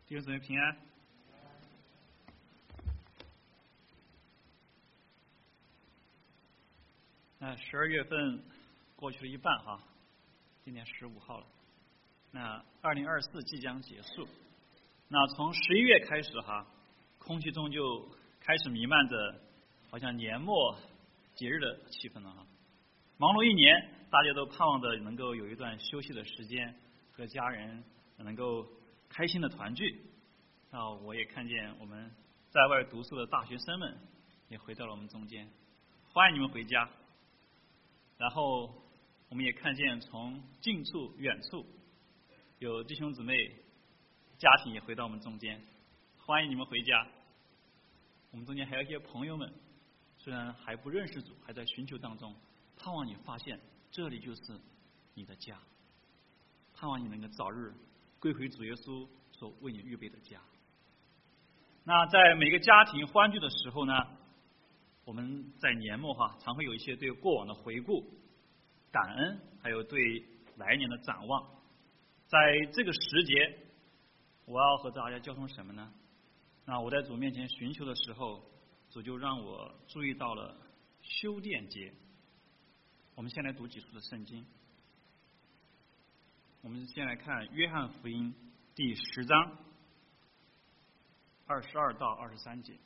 弟兄姊妹平安。那12月份过去了一半哈，今年15号了。那2024即将结束。那从11月开始哈，空气中就开始弥漫着好像年末节日的气氛了哈。忙碌一年，大家都盼望着能够有一段休息的时间，和家人能够开心的团聚。那我也看见我们在外读书的大学生们也回到了我们中间，欢迎你们回家。然后我们也看见从近处远处有弟兄姊妹家庭也回到我们中间，欢迎你们回家。我们中间还有一些朋友们虽然还不认识主，还在寻求当中，盼望你发现这里就是你的家，盼望你能够早日归回主耶稣所为你预备的家。那在每个家庭欢聚的时候呢，我们在年末常会有一些对过往的回顾、感恩，还有对来年的展望。在这个时节，我要和大家交通什么呢？那我在主面前寻求的时候，主就让我注意到了修殿节。我们先来读几处的圣经。我们先来看约翰福音第10章22到23节。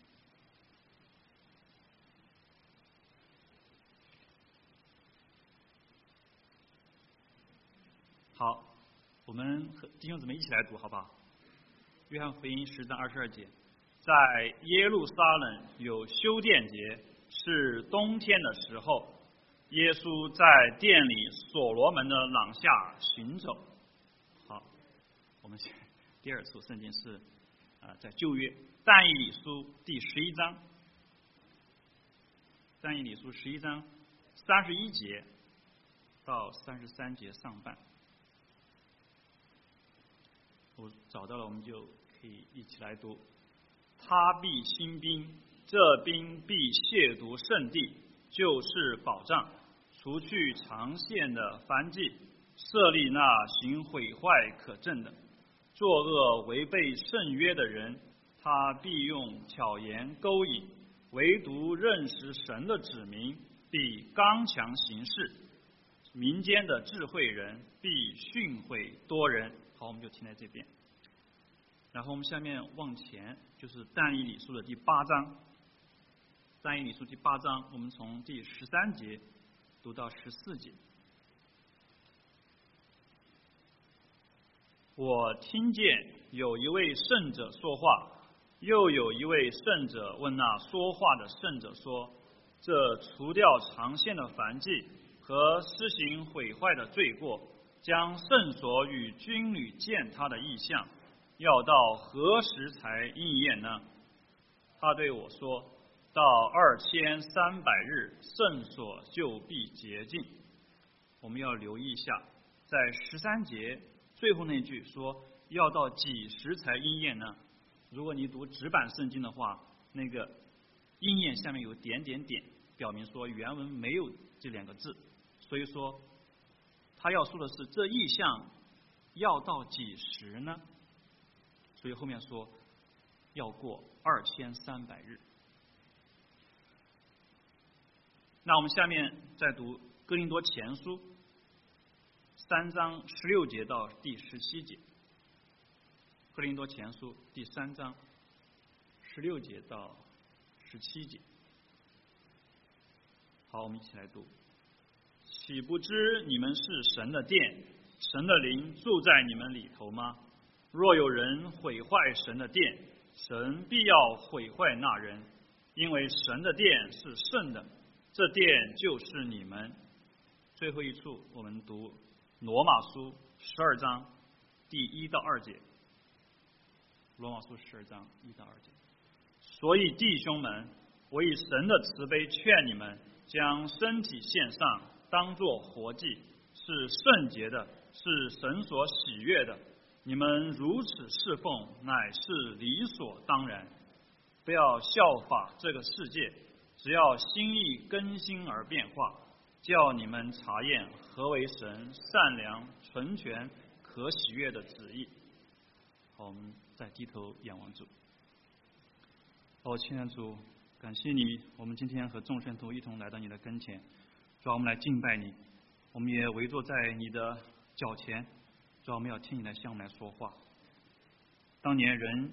好，我们和弟兄姊妹一起来读好不好？约翰福音10章22节，在耶路撒冷有修殿节，是冬天的时候，耶稣在殿里所罗门的廊下行走。好，我们第二处圣经是在旧约但以理书第11章，但以理书11章31节到33节上半。我找到了，我们就可以一起来读。他必兴兵，这兵必亵渎圣地，就是保障，除去长线的燔祭，设立那行毁坏可憎的，作恶违背圣约的人，他必用巧言勾引，唯独认识神的子民必刚强行事，民间的智慧人必训诲多人。好，我们就停在这边。然后我们下面往前，就是但以理书的第8章。但以理书第8章，我们从第13节读到14节。我听见有一位圣者说话，又有一位圣者问那说话的圣者说：这除掉长线的燔祭和施行毁坏的罪过，将圣所与军旅践踏的意象，要到何时才应验呢？他对我说：到2300日，圣所就必洁净。我们要留意一下，在13节最后那句说要到几时才应验呢？如果你读纸版圣经的话，那个应验下面有点点点，表明说原文没有这2个字，所以说他要说的是这意象要到几时呢？所以后面说要过2300日。那我们下面再读哥林多前书3章16节到第17节。哥林多前书第3章16节到17节。好，我们一起来读。岂不知你们是神的殿，神的灵住在你们里头吗？若有人毁坏神的殿，神必要毁坏那人，因为神的殿是圣的，这殿就是你们。最后一处我们读罗马书12章第1到2节。罗马书12章1到2节。所以弟兄们，我以神的慈悲劝你们，将身体献上，当作活祭，是圣洁的，是神所喜悦的。你们如此侍奉，乃是理所当然。不要效法这个世界，只要心意更新而变化，叫你们查验何为神善良、纯全、可喜悦的旨意。 好，我们再低头仰望主。亲爱的主，感谢你，我们今天和众圣徒一同来到你的跟前，主要我们来敬拜你，我们也围坐在你的脚前，主要我们要听你来向我们来说话。当年人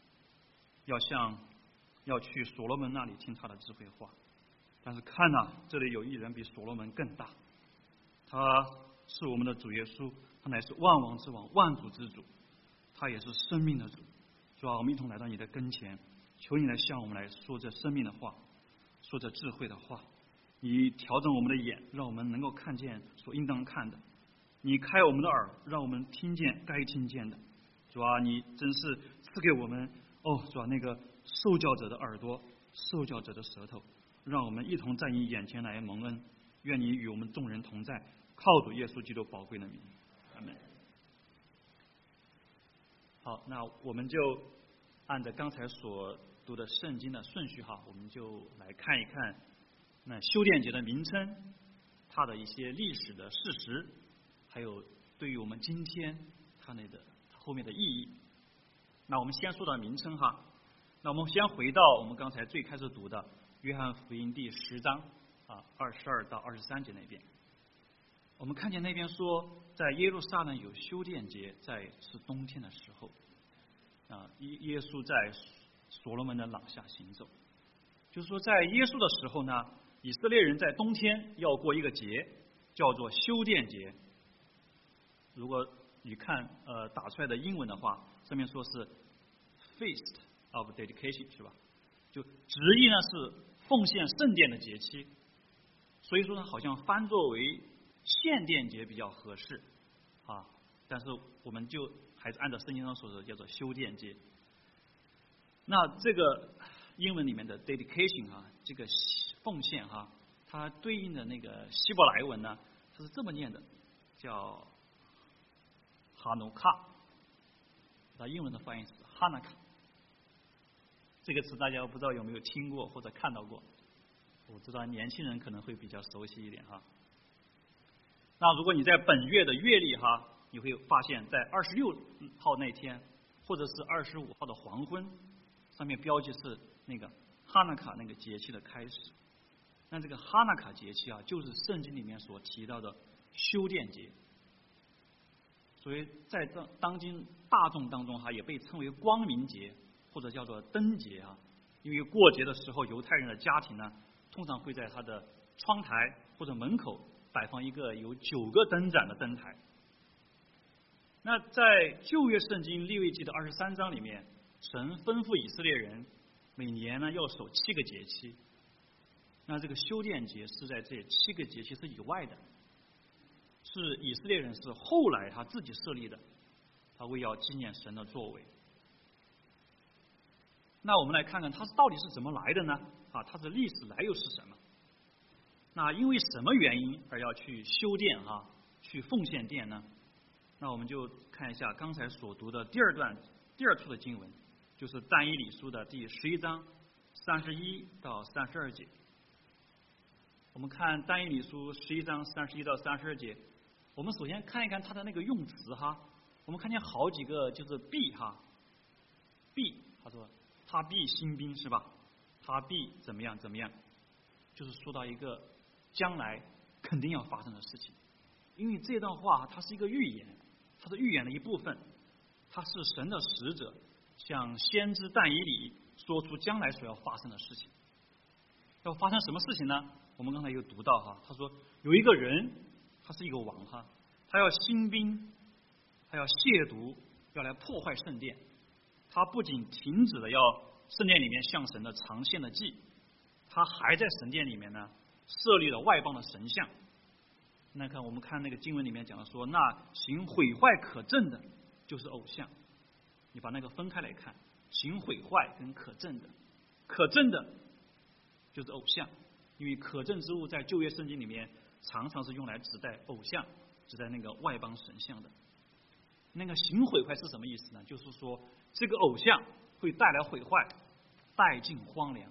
要去所罗门那里听他的智慧话，但是看呐，这里有一人比所罗门更大，他是我们的主耶稣，他乃是万王之王，万主之主，他也是生命的主。主啊，我们一同来到你的跟前，求你来向我们来说这生命的话，说这智慧的话。你调整我们的眼，让我们能够看见所应当看的；你开我们的耳，让我们听见该听见的。主啊，你真是赐给我们主啊，那个受教者的耳朵，受教者的舌头，让我们一同在你眼前来蒙恩。愿你与我们众人同在，靠主耶稣基督宝贵的名，阿门。好，那我们就按照刚才所读的圣经的顺序我们就来看一看那修殿节的名称，它的一些历史的事实，还有对于我们今天它后面的意义。那我们先说到名称那我们先回到我们刚才最开始读的约翰福音第10章22到23节那边，我们看见那边说，在耶路撒冷有修殿节，是冬天的时候耶稣在所罗门的廊下行走。就是说，在耶稣的时候呢，以色列人在冬天要过一个节，叫做修殿节。如果你看打出来的英文的话，上面说是 Feast of Dedication， 是吧？就直译呢是奉献圣殿的节期，所以说呢，好像翻作为献殿节比较合适但是我们就还是按照圣经上所说的叫做修殿节。那这个英文里面的 dedication 这个奉献它对应的那个希伯来文呢，它是这么念的，叫哈努卡，它英文的发音是哈纳卡。这个词大家不知道有没有听过或者看到过？我知道年轻人可能会比较熟悉一点那如果你在本月的月历你会发现在26号那天，或者是25号的黄昏，上面标记是那个哈纳卡那个节气的开始。那这个哈纳卡节气就是圣经里面所提到的修殿节，所以在当今大众当中也被称为光明节或者叫做灯节因为过节的时候，犹太人的家庭呢，通常会在他的窗台或者门口摆放一个有9个灯盏的灯台。那在旧约圣经利未记的23章里面，神吩咐以色列人每年呢要守7个节期。那这个修殿节是在这7个节期是以外的，是以色列人是后来他自己设立的，他为要纪念神的作为。那我们来看看它到底是怎么来的呢？它的历史来由是什么？那因为什么原因而要去修殿去奉献殿呢？那我们就看一下刚才所读的第二处的经文，就是但以理书的第11章31到32节。我们看但以理书11章31到32节，我们首先看一看它的那个用词我们看见好几个就是必必，他说他必兴兵是吧？他必怎么样怎么样，就是说到一个将来肯定要发生的事情。因为这段话它是一个预言，它是预言的一部分，它是神的使者向先知但以理说出将来所要发生的事情。要发生什么事情呢？我们刚才有读到他说有一个人，他是一个王他要兴兵，他要亵渎，要来破坏圣殿。他不仅停止了要圣殿里面向神的常献的祭，他还在神殿里面呢设立了外邦的神像。那我们看那个经文里面讲的说，那行毁坏可憎的就是偶像。你把那个分开来看，行毁坏跟可憎的，可憎的就是偶像，因为可憎之物在旧约圣经里面常常是用来指代偶像，指代那个外邦神像的。那个行毁坏是什么意思呢？就是说这个偶像会带来毁坏，带进荒凉。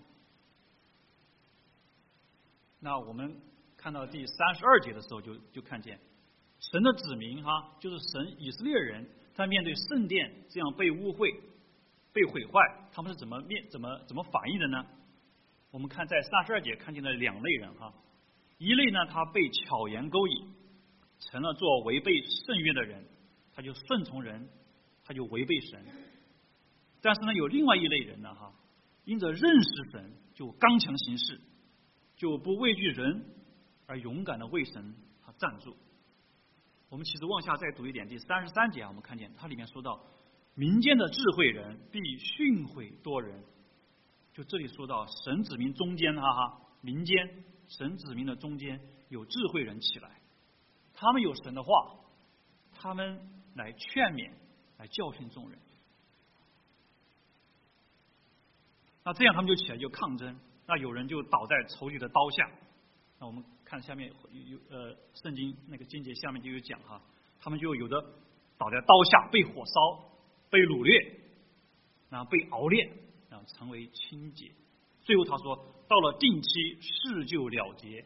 那我们看到第32节的时候就看见神的子民就是神以色列人，在面对圣殿这样被污秽、被毁坏，他们是怎么反应的呢？我们看在32节看见了两类人一类呢，他被巧言勾引，成了做违背圣约的人，他就顺从人，他就违背神。但是呢，有另外一类人呢因着认识神，就刚强行事，就不畏惧人，而勇敢的为神站住。我们其实往下再读一点，第33节我们看见它里面说到，民间的智慧人必训诲多人。就这里说到神子民中间民间神子民的中间有智慧人起来，他们有神的话，他们来劝勉，来教训众人。那这样他们就起来就抗争，那有人就倒在仇敌的刀下。那我们看下面圣经那个经节下面就有讲他们就有的倒在刀下，被火烧，被掳掠，然后被熬炼，然后成为清洁。最后他说，到了定期，事就了结。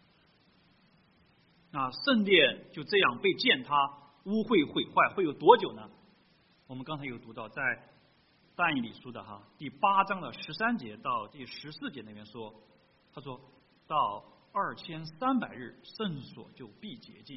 那圣殿就这样被践踏、污秽、毁坏，会有多久呢？我们刚才有读到，在但以理书的第8章的13节到第14节那边说，他说到2300日，圣所就必洁净。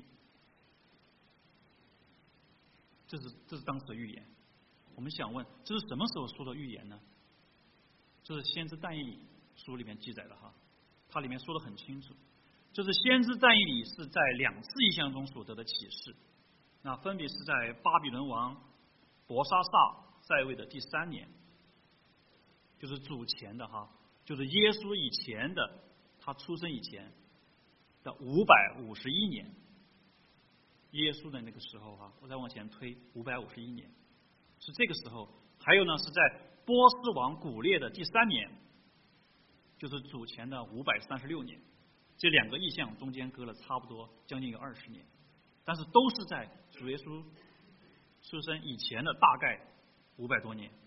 这是当时的预言。我们想问，这是什么时候说的预言呢？这是先知但以理书里面记载的它里面说得很清楚，就是先知但以理是在2次异象中所得的启示，那分别是在巴比伦王伯沙撒在位的第3年，就是主前的就是耶稣以前的，他出生以前的551年，耶稣的那个时候我再往前推551年，是这个时候。还有呢，是在波斯王古列的第3年，就是主前的536年。这2个异象中间隔了差不多将近有20年，但是都是在主耶稣出生以前的大概500多年。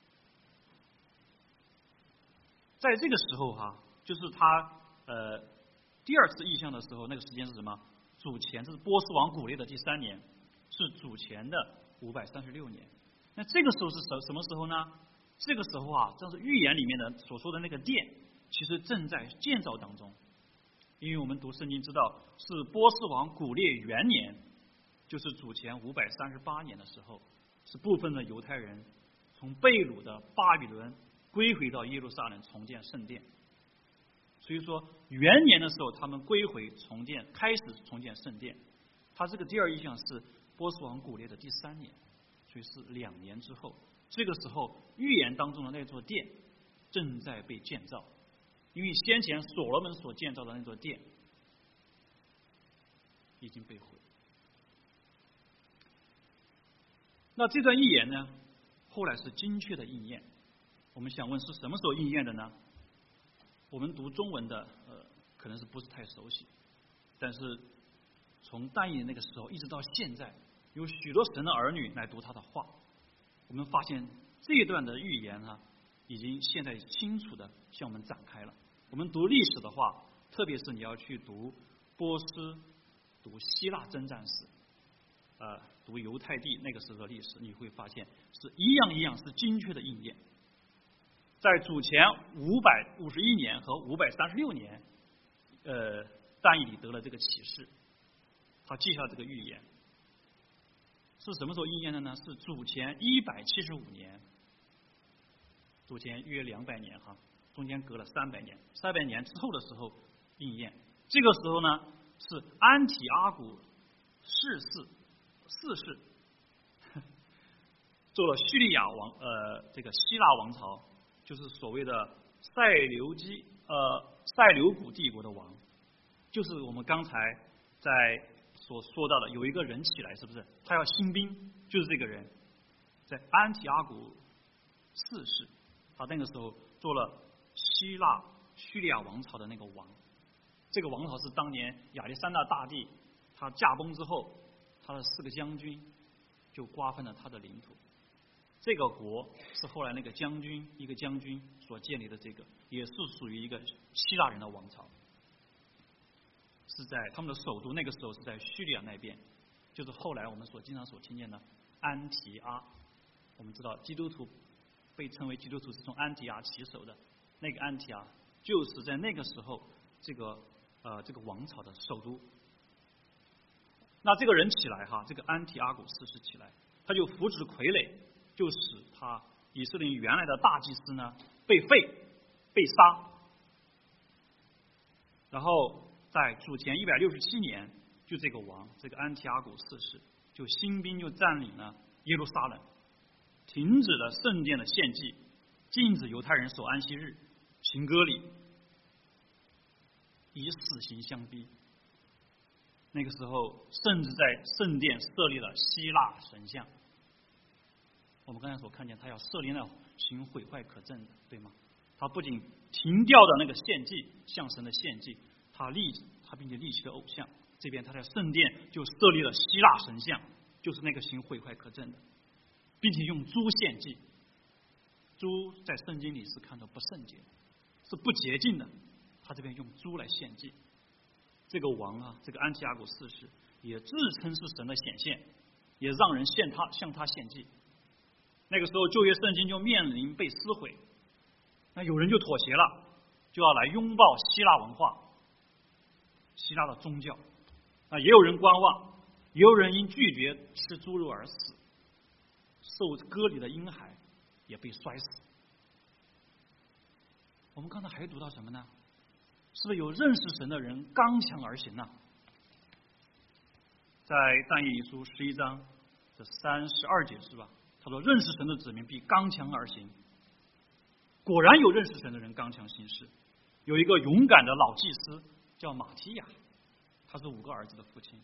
在这个时候就是他第2次异象的时候，那个时间是什么？主前，这是波斯王古列的第3年，是主前的536年。那这个时候是什么时候呢？这个时候正是预言里面的所说的那个殿，其实正在建造当中。因为我们读圣经知道，是波斯王古列元年，就是主前538年的时候，是部分的犹太人从被掳的巴比伦归回到耶路撒冷重建圣殿。所以说元年的时候，他们归回重建，开始重建圣殿。他这个第2异象是波斯王古列的第3年，所以是2年之后。这个时候预言当中的那座殿正在被建造，因为先前所罗门所建造的那座殿已经被毁。那这段预言呢，后来是精确的应验。我们想问，是什么时候应验的呢？我们读中文的可能是不是太熟悉，但是从但以理那个时候一直到现在，有许多神的儿女来读他的话，我们发现这一段的预言已经现在清楚的向我们展开了。我们读历史的话，特别是你要去读波斯、读希腊征战史，读犹太地那个时候的历史，你会发现是一样是精确的应验。在主前551年和536年，但以理得了这个启示，他记下这个预言。是什么时候应验的呢？是主前175年，主前约200年中间隔了300年，300年之后的时候应验。这个时候呢，是安提阿古四世做了叙利亚王这个希腊王朝，就是所谓的塞琉古帝国的王，就是我们刚才在所说到的有一个人起来，是不是？他要兴兵，就是这个人，在安提阿古4世，他那个时候做了叙利亚王朝的那个王。这个王朝是当年亚历山大大帝他驾崩之后，他的4个将军就瓜分了他的领土。这个国是后来那个一个将军所建立的，这个也是属于一个希腊人的王朝，是在他们的首都那个时候是在叙利亚那边， 就是后来我们经常听见的安提阿。我们知道基督徒被称为基督徒是从安提阿起手的，那个安提阿就是在那个时候这个王朝的首都。那这个人起来哈，这个安提阿古四世起来，他就扶植傀儡，就使他以色列原来的大祭司呢被废被杀。然后在主前167年，就这个王这个安提阿古四世就兴兵就占领了耶路撒冷，停止了圣殿的献祭，禁止犹太人守安息日，行割礼，以死刑相逼。那个时候甚至在圣殿设立了希腊神像。我们刚才所看见，他要设立那行毁坏可憎的，对吗？他不仅停掉的那个献祭，向神的献祭，他并且立起了偶像。这边他在圣殿就设立了希腊神像，就是那个行毁坏可憎的，并且用猪献祭。猪在圣经里是看作不圣洁的，是不洁净的，他这边用猪来献祭。这个王啊，这个安提阿古四世也自称是神的显现，也让人向他献祭。那个时候旧约圣经就面临被撕毁，那有人就妥协了，就要来拥抱希腊文化、希腊的宗教。那也有人观望，也有人因拒绝吃猪肉而死，受割礼的婴孩也被摔死。我们刚才还读到什么呢？是不是有认识神的人刚强而行呢？在但以理书11章的32节是吧？他说：“认识神的子民必刚强而行。”果然有认识神的人刚强行事。有一个勇敢的老祭司叫马提亚，他是5个儿子的父亲。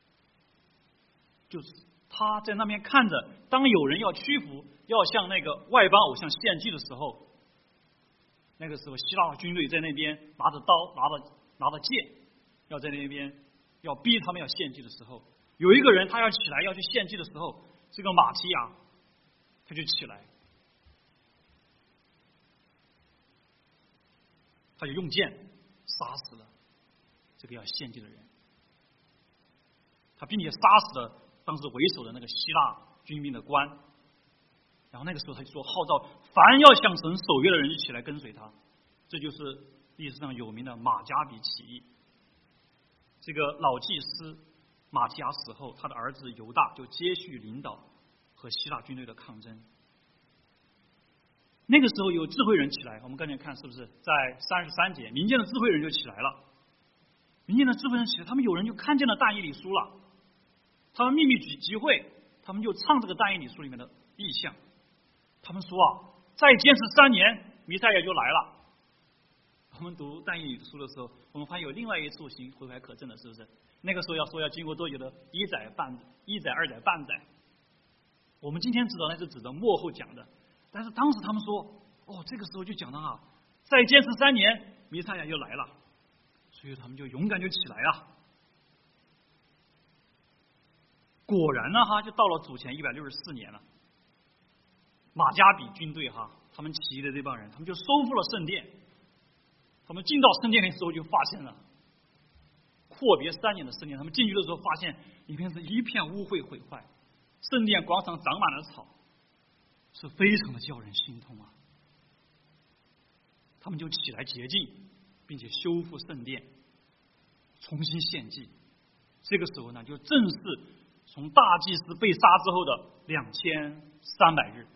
就是他在那边看着，当有人要屈服，要向那个外邦偶像献祭的时候，那个时候希腊军队在那边拿着刀拿着剑，要在那边要逼他们要献祭的时候，有一个人他要起来要去献祭的时候，这个马提亚他就起来，他就用剑杀死了这个要献祭的人，他并且杀死了当时为首的那个希腊军兵的官。然后那个时候他就说，号召凡要向神守约的人一起来跟随他。这就是历史上有名的马加比起义。这个老祭司马提亚死后，他的儿子犹大就接续领导和希腊军队的抗争。那个时候有智慧人起来，我们刚才看是不是在33节，民间的智慧人就起来了。民间的智慧人起来，他们有人就看见了但以理书了，他们秘密集会，他们就唱这个但以理书里面的意象。他们说啊，再坚持3年，弥赛亚就来了。我们读但以理书的时候，我们发现有另外一处行毁坏可憎的，是不是？那个时候要经过多久的1载、2载半载。我们今天知道那是指的末后讲的，但是当时他们说，哦，这个时候就讲到啊，再坚持3年，弥赛亚就来了，所以他们就勇敢就起来了。果然呢，就到了主前164年了。马加比军队他们起义的这帮人，他们就收复了圣殿。他们进到圣殿的时候，就发现了阔别3年的圣殿。他们进去的时候，发现里面是一片污秽毁坏，圣殿广场长满了草，是非常的叫人心痛啊。他们就起来洁净，并且修复圣殿，重新献祭。这个时候呢，就正是从大祭司被杀之后的2300日。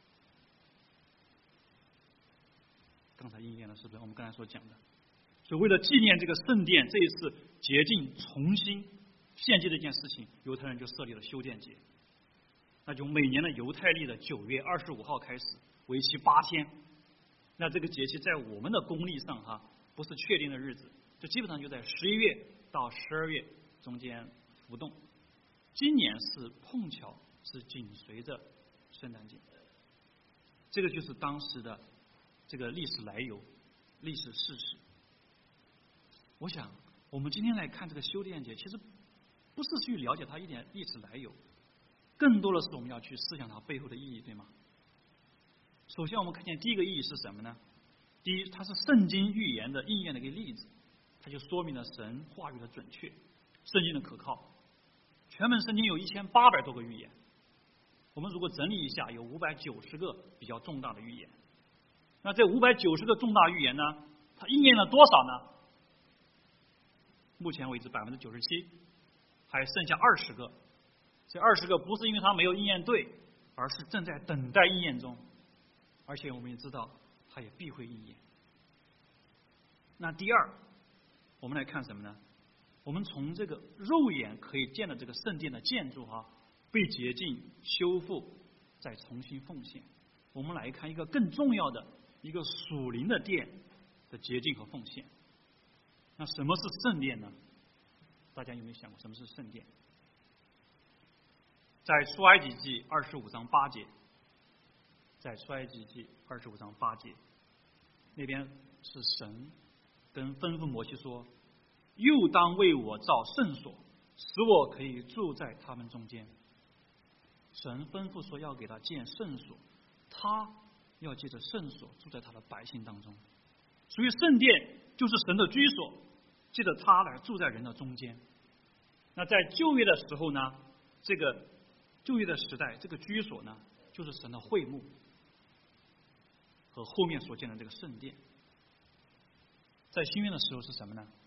刚才应验了，是不是我们刚才所讲的？所以为了纪念这个圣殿这一次洁净重新献祭这件事情，犹太人就设立了修殿节。那就每年的犹太历的9月25号开始，为期8天。那这个节气在我们的公历上不是确定的日子，就基本上就在11月到12月中间浮动。今年是碰巧是紧随着圣诞节，这个就是当时的这个历史来由、历史事实。我想，我们今天来看这个修殿节，其实不是去了解它一点历史来由，更多的是我们要去思想它背后的意义，对吗？首先，我们看见第一个意义是什么呢？第一，它是圣经预言的应验的一个例子，它就说明了神话语的准确，圣经的可靠， 全本圣经有1800多个预言，我们如果整理一下，有590个比较重大的预言。那这590个重大预言呢，它应验了多少呢？目前为止97%，还剩下20个。这20个不是因为它没有应验对，而是正在等待应验中。而且我们也知道，它也必会应验。那第二，我们来看什么呢？我们从这个肉眼可以见的这个圣殿的建筑被洁净、修复，再重新奉献。我们来看一个更重要的一个属灵的殿的洁净和奉献。那什么是圣殿呢？大家有没有想过什么是圣殿？在出埃及记25章8节，在出埃及记25章8节，那边是神跟吩咐摩西说，又当为我造圣所，使我可以住在他们中间。神吩咐说要给他建圣所，他要借着圣所住在他的百姓当中。所以圣殿就是神的居所，借着他来住在人的中间。那在旧约的时候呢，这个旧约的时代，这个居所呢，就是神的会幕和后面所建的这个圣殿。在新约的时候是什么呢？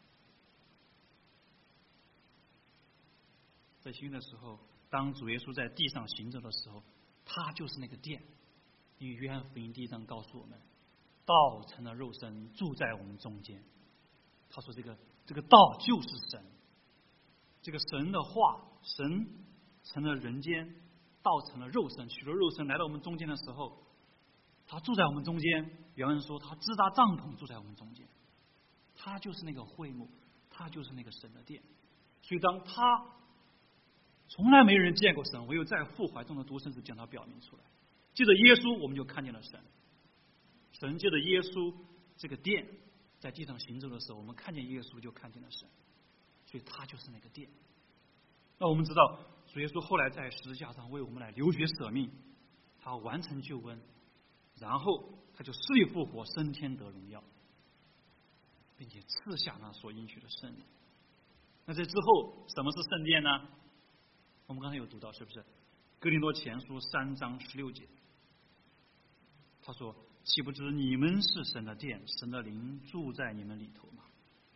在新约的时候，当主耶稣在地上行走的时候，他就是那个殿。因为约翰福音第1章告诉我们，道成了肉身，住在我们中间。他说这个道就是神，这个神的话，神成了人间，道成了肉身，取了肉身来到我们中间的时候，他住在我们中间。原文说他支搭帐篷住在我们中间，他就是那个会幕，他就是那个神的殿。所以当他从来没人见过神，唯有在父怀中的独生子将他表明出来。借着耶稣，我们就看见了神。神借着耶稣这个殿在地上行走的时候，我们看见耶稣就看见了神，所以他就是那个殿。那我们知道，主耶稣后来在十字架上为我们来流血舍命，他完成救恩，然后他就死里复活，升天得荣耀，并且赐下那所应许的圣灵。那在之后，什么是圣殿呢？我们刚才有读到，是不是？哥林多前书3章16节，他说：“岂不知你们是神的殿，神的灵住在你们里头吗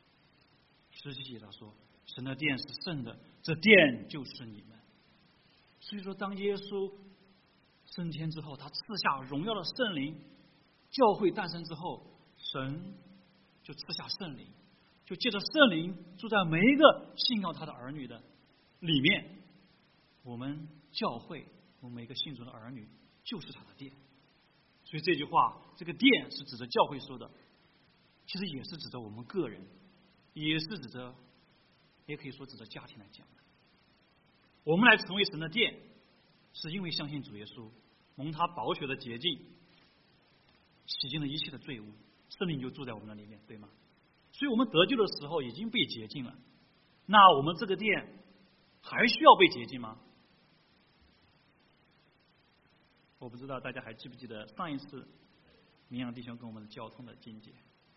？”17节他说：“神的殿是圣的，这殿就是你们。”所以说，当耶稣升天之后，他赐下荣耀的圣灵，教会诞生之后，神就赐下圣灵，就借着圣灵住在每一个信靠他的儿女的里面。我们教会，我们每个信主的儿女就是他的殿。所以这句话，这个殿是指着教会说的，其实也是指着我们个人，也是指着，也可以说指着家庭来讲的。我们来成为神的殿，是因为相信主耶稣，蒙他宝血的洁净，洗净了一切的罪污，圣灵就住在我们的里面，对吗？所以我们得救的时候已经被洁净了。那我们这个殿还需要被洁净吗？我不知道大家还记不记得上一次明阳弟兄跟我们的交通的经节，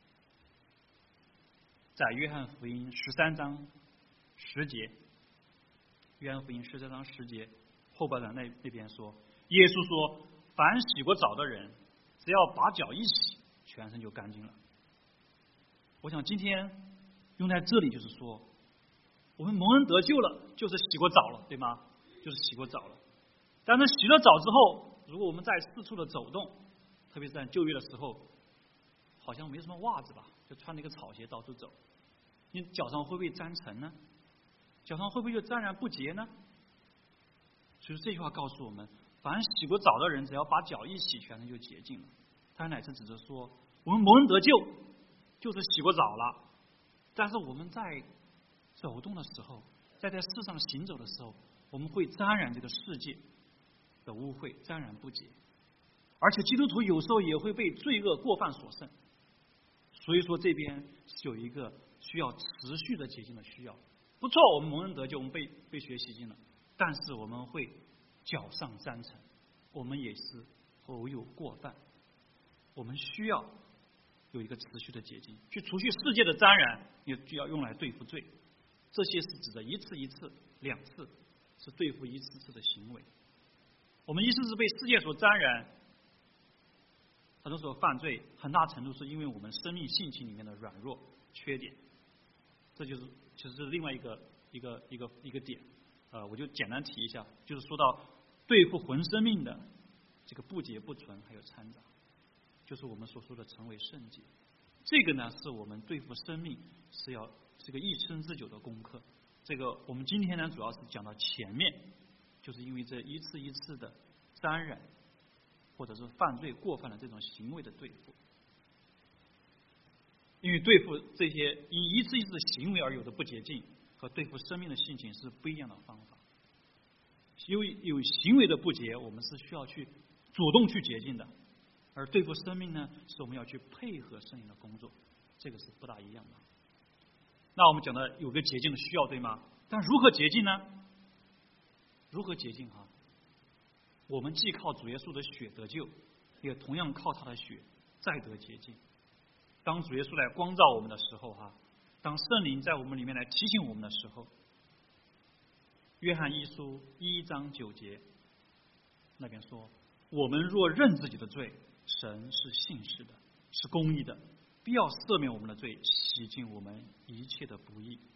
在约翰福音13章10节，约翰福音13章10节后半段那边说，耶稣说：“凡洗过澡的人，只要把脚一洗，全身就干净了。”我想今天用在这里就是说，我们蒙恩得救了，就是洗过澡了，对吗？就是洗过澡了。但是洗了澡之后，如果我们在四处的走动，特别是在旧约的时候，好像没什么袜子吧，就穿了一个草鞋到处走，你脚上会不会沾尘呢？脚上会不会就沾染不洁呢？所以这句话告诉我们，凡洗过澡的人，只要把脚一洗，全身就洁净了。他乃是指着说，我们蒙恩得救，就是洗过澡了。但是我们在走动的时候，在世上行走的时候，我们会沾染这个世界的污秽，沾染不洁。而且基督徒有时候也会被罪恶过犯所胜。所以说这边是有一个需要持续的洁净的需要。不错，我们蒙恩得救，我们被血洗净了，但是我们会脚上沾尘，我们也是偶有过犯，我们需要有一个持续的洁净，去除去世界的沾染，也就要用来对付罪。这些是指的一次、2次、 是对付一次次的行为。我们一次次被世界所沾染，很多时候犯罪，很大程度是因为我们生命性情里面的软弱缺点。这就是其实是另外一个点，我就简单提一下，就是说到对付魂生命的这个不洁不纯还有掺杂，就是我们所说的成为圣洁。这个呢是我们对付生命是要这个一生之久的功课。这个我们今天呢主要是讲到前面，就是因为这一次一次的沾染或者是犯罪过犯的这种行为的对付。因为对付这些因一次一次的行为而有的不洁净和对付生命的性情是不一样的方法。因为有行为的不洁，我们是需要去主动去洁净的，而对付生命呢，是我们要去配合圣灵的工作，这个是不大一样的。那我们讲的有个洁净的需要，对吗？但如何洁净呢？如何洁净啊？我们既靠主耶稣的血得救，也同样靠他的血再得洁净。当主耶稣来光照我们的时候当圣灵在我们里面来提醒我们的时候，约翰一书1章9节那边说，我们若认自己的罪，神是信实的，是公义的，必要赦免我们的罪，洗净我们一切的不义。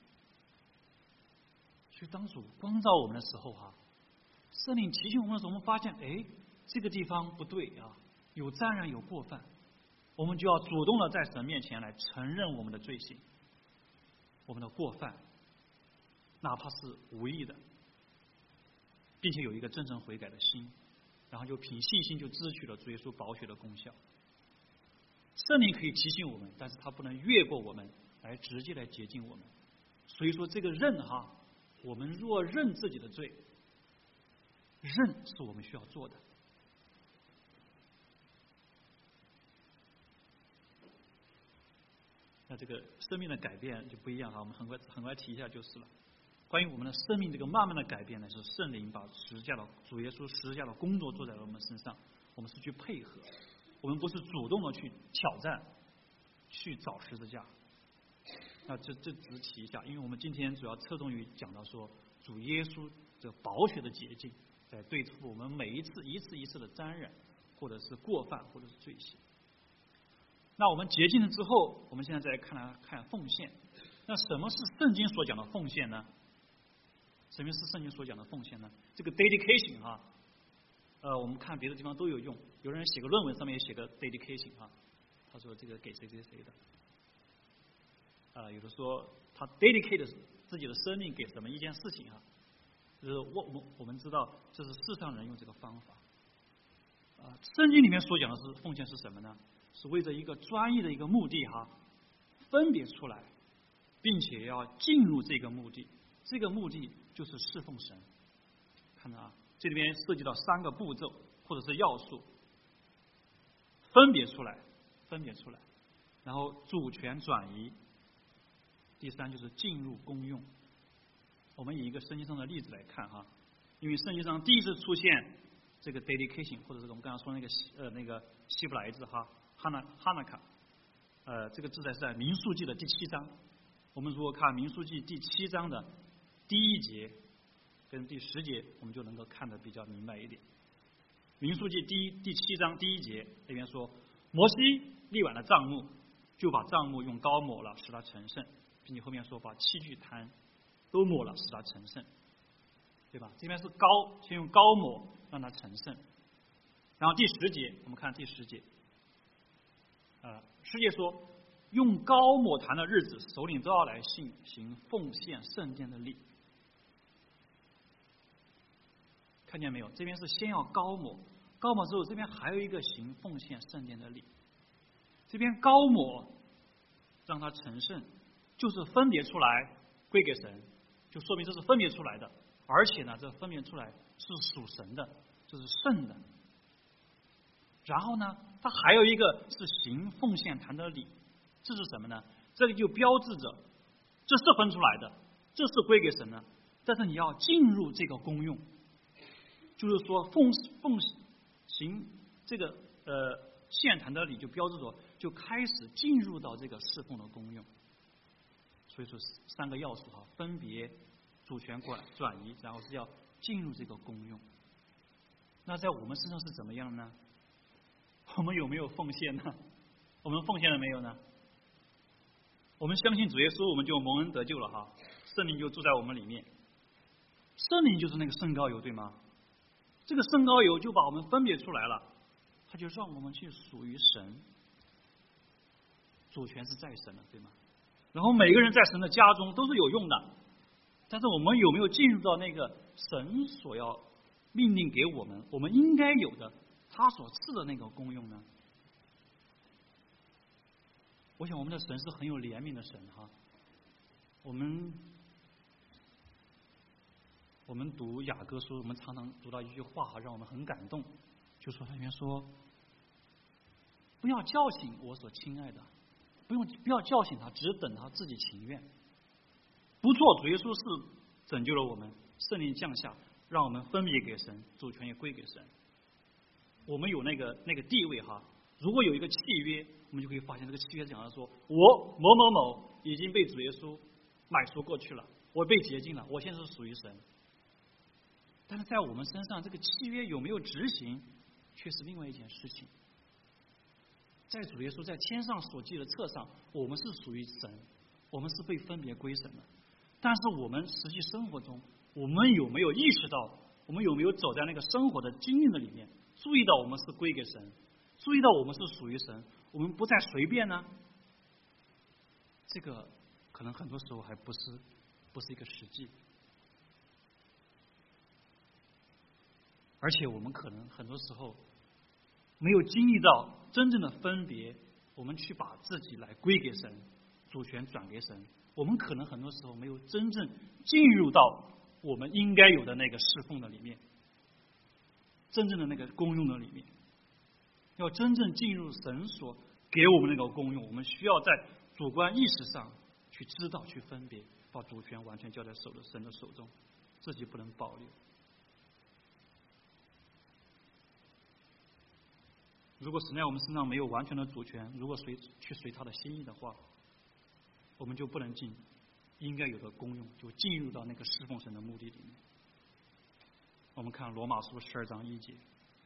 所以当主光照我们的时候圣灵提醒我们的时候，我们发现这个地方不对有沾染有过犯，我们就要主动的在神面前来承认我们的罪行，我们的过犯，哪怕是无意的，并且有一个真诚悔改的心，然后就凭信心就支取了主耶稣宝血的功效。圣灵可以提醒我们，但是他不能越过我们来直接来洁净我们。所以说这个认我们若认自己的罪，认是我们需要做的。那这个生命的改变就不一样我们很快提一下就是了。关于我们的生命这个慢慢的改变呢，是圣灵把主耶稣十字架的工作做在了我们身上，我们是去配合，我们不是主动的去挑战去找十字架。那这只提一下，因为我们今天主要侧重于讲到说主耶稣的宝血的洁净，在对付我们每一次一次的沾染，或者是过犯，或者是罪行。那我们洁净了之后，我们现在再来看奉献。那什么是圣经所讲的奉献呢？什么是圣经所讲的奉献呢？这个 dedication 我们看别的地方都有用，有人写个论文上面也写个 dedication 他说这个给谁谁谁的。有的说他 dedicate 自己的生命给什么一件事情就是我们知道这是世上人用这个方法。圣经里面所讲的是奉献是什么呢？是为着一个专一的一个目的分别出来，并且要进入这个目的。这个目的就是侍奉神。看到这里边涉及到3个步骤或者是要素：分别出来，然后主权转移，第3就是进入公用。我们以一个圣经上的例子来看因为圣经上第一次出现这个 dedication， 或者是我们刚刚说那个希伯来字Hanukkah， 这个字是在民数记的第7章。我们如果看民数记第7章的第1节跟第10节，我们就能够看得比较明白一点。民数记第7章第1节那边说，摩西立完了帐幕，就把帐幕用膏抹了，使它成圣，并且后面说把器具坛都抹了，使它成圣，对吧？这边是膏，先用膏抹让它成圣。然后第10节，我们看第10节10节说，用膏抹坛的日子，首领都要来行奉献圣殿的礼。看见没有？这边是先要膏抹，膏抹之后，这边还有一个行奉献圣殿的礼。这边膏抹让它成圣，就是分别出来归给神，就说明这是分别出来的，而且呢，这分别出来是属神的，这是圣的。然后呢，它还有一个是行奉献坛的礼，这是什么呢？这里就标志着这是分出来的，这是归给神的，但是你要进入这个功用，就是说奉行这个献坛的礼，就标志着就开始进入到这个侍奉的功用。所以说3个要素分别主权转移，然后是要进入这个功用。那在我们身上是怎么样呢？我们有没有奉献呢？我们奉献了没有呢？我们相信主耶稣，我们就蒙恩得救了哈，圣灵就住在我们里面。圣灵就是那个圣膏油，对吗？这个圣膏油就把我们分别出来了，它就让我们去属于神，主权是在神的，对吗？然后每个人在神的家中都是有用的，但是我们有没有进入到那个神所要命令给我们，我们应该有的他所赐的那个功用呢？我想我们的神是很有怜悯的神哈。我们读雅歌书，我们常常读到一句话哈，让我们很感动，就说他里面说，不要叫醒我所亲爱的，不要叫醒他，只等他自己情愿。不错，主耶稣是拯救了我们，圣灵降下，让我们分别给神，主权也归给神。我们有那个地位哈。如果有一个契约，我们就可以发现这个契约讲的说，我某某某已经被主耶稣买赎过去了，我被洁净了，我现在是属于神。但是在我们身上，这个契约有没有执行，却是另外一件事情。在主耶稣在天上所记的册上，我们是属于神，我们是被分别归神的。但是我们实际生活中，我们有没有意识到，我们有没有走在那个生活的经验的里面，注意到我们是归给神，注意到我们是属于神，我们不再随便呢？这个可能很多时候还不是一个实际。而且我们可能很多时候没有经历到真正的分别，我们去把自己来归给神，主权转给神，我们可能很多时候没有真正进入到我们应该有的那个侍奉的里面，真正的那个功用的里面。要真正进入神所给我们那个功用，我们需要在主观意识上去知道、去分别，把主权完全交在神的手中，自己不能保留。如果神在我们身上没有完全的主权，如果去随他的心意的话，我们就不能尽应该有的功用，就进入到那个侍奉神的目的里面。我们看罗马书12章1节，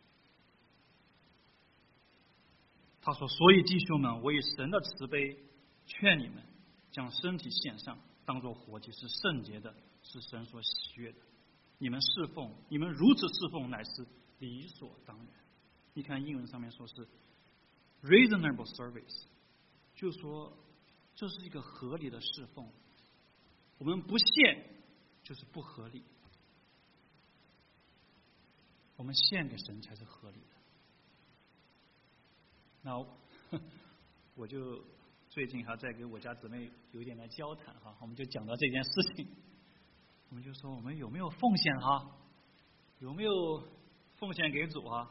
他说：“所以弟兄们，我以神的慈悲劝你们，将身体献上，当作活祭，是圣洁的，是神所喜悦的。你们如此侍奉，乃是理所当然。”你看英文上面说是 reasonable service， 就是说这是一个合理的侍奉。我们不献就是不合理，我们献给神才是合理的。那我就最近还在给我家姊妹有一点来交谈哈，我们就讲到这件事情，我们就说我们有没有奉献哈，有没有奉献给主哈？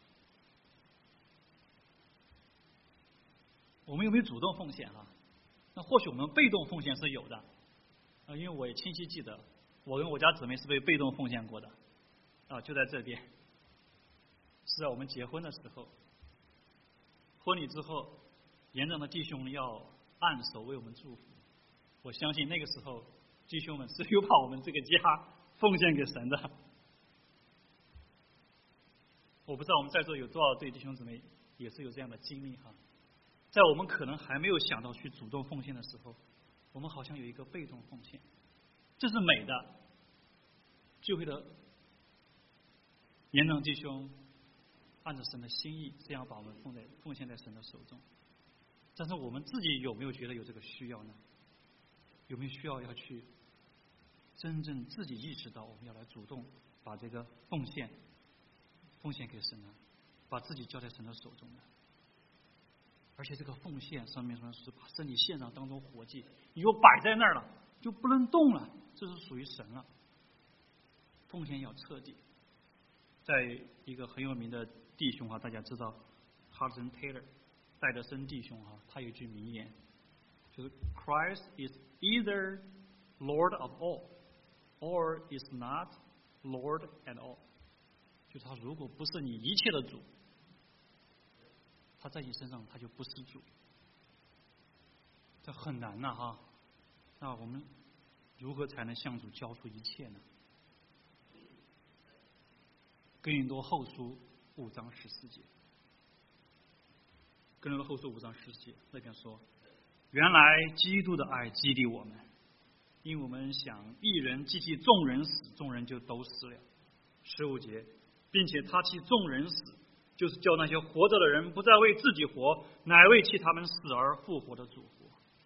我们有没有主动奉献哈？那或许我们被动奉献是有的，因为我也清晰记得，我跟我家姊妹是被动奉献过的，就在这边，是在我们结婚的时候，婚礼之后，延长的弟兄要按手为我们祝福。我相信那个时候，弟兄们是有把我们这个家奉献给神的。我不知道我们在座有多少对弟兄姊妹也是有这样的经历哈。在我们可能还没有想到去主动奉献的时候，我们好像有一个被动奉献，这是美的。聚会的年长弟兄按照神的心意，这样把我们奉献在神的手中。但是我们自己有没有觉得有这个需要呢？有没有需要去真正自己意识到我们要来主动把这个奉献给神呢？把自己交在神的手中呢？而且这个奉献上面说是把身体献上当中活祭，你就摆在那儿了，就不能动了，这是属于神了。奉献要彻底。在一个很有名的弟兄大家知道 Hudson Taylor 戴德森弟兄他有一句名言，就是 Christ is either Lord of all or is not Lord at all， 就是他如果不是你一切的主，他在你身上他就不是主。这很难呐哈。那我们如何才能向主交出一切呢？ 哥林多后书5章14节。哥林多后书5章14节那边说，原来基督的爱激励我们，因为我们想一人既替众人死，众人就都死了。15节，并且他替众人死，就是叫那些活着的人不再为自己活，乃为替他们死而复活的主活。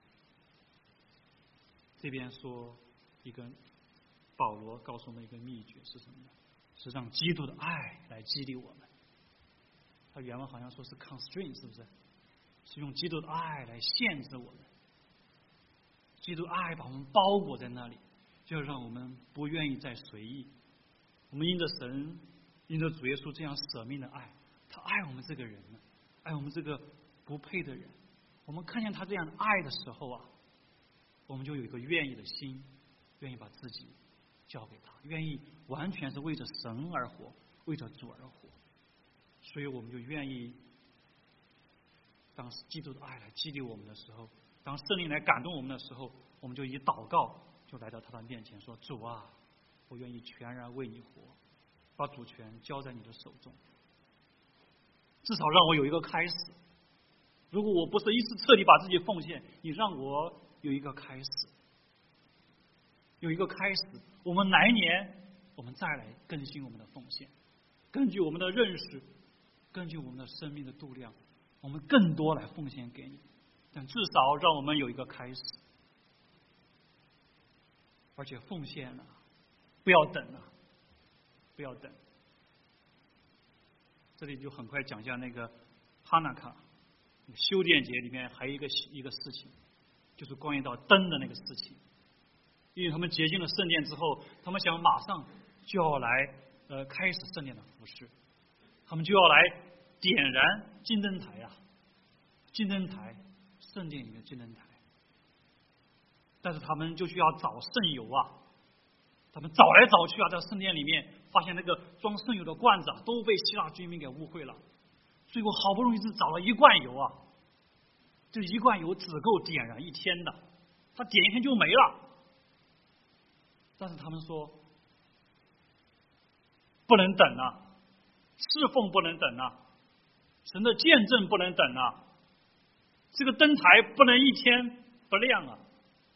这边说一个保罗告诉我们一个秘诀是什么呢？是让基督的爱来激励我们。他原文好像说是 constraint， 是不是？是用基督的爱来限制我们。基督爱把我们包裹在那里，就让我们不愿意再随意。我们因着神，因着主耶稣这样舍命的爱，他爱我们这个人呢，爱我们这个不配的人。我们看见他这样的爱的时候啊，我们就有一个愿意的心，愿意把自己交给他，愿意完全是为着神而活，为着主而活。所以我们就愿意，当基督的爱来激励我们的时候，当圣灵来感动我们的时候，我们就以祷告就来到他的面前说，主啊，我愿意全然为你活，把主权交在你的手中，至少让我有一个开始。如果我不是一次彻底把自己奉献，你让我有一个开始，有一个开始，我们来年我们再来更新我们的奉献，根据我们的认识，根据我们的生命的度量，我们更多来奉献给你，但至少让我们有一个开始。而且奉献啊，不要等啊，不要等。这里就很快讲一下那个哈纳卡修殿节里面还有一个事情，就是关于到灯的那个事情。因为他们洁净了圣殿之后，他们想马上就要来开始圣殿的服事，他们就要来点燃金灯台啊，金灯台，圣殿里面的金灯台。但是他们就需要找圣油啊，他们找来找去啊，在圣殿里面发现那个装圣油的罐子啊都被希腊军民给误会了，最后好不容易是找了1罐油啊，这1罐油只够点燃1天的，他点1天就没了。但是他们说不能等啊，侍奉不能等啊，神的见证不能等啊，这个灯台不能1天不亮啊。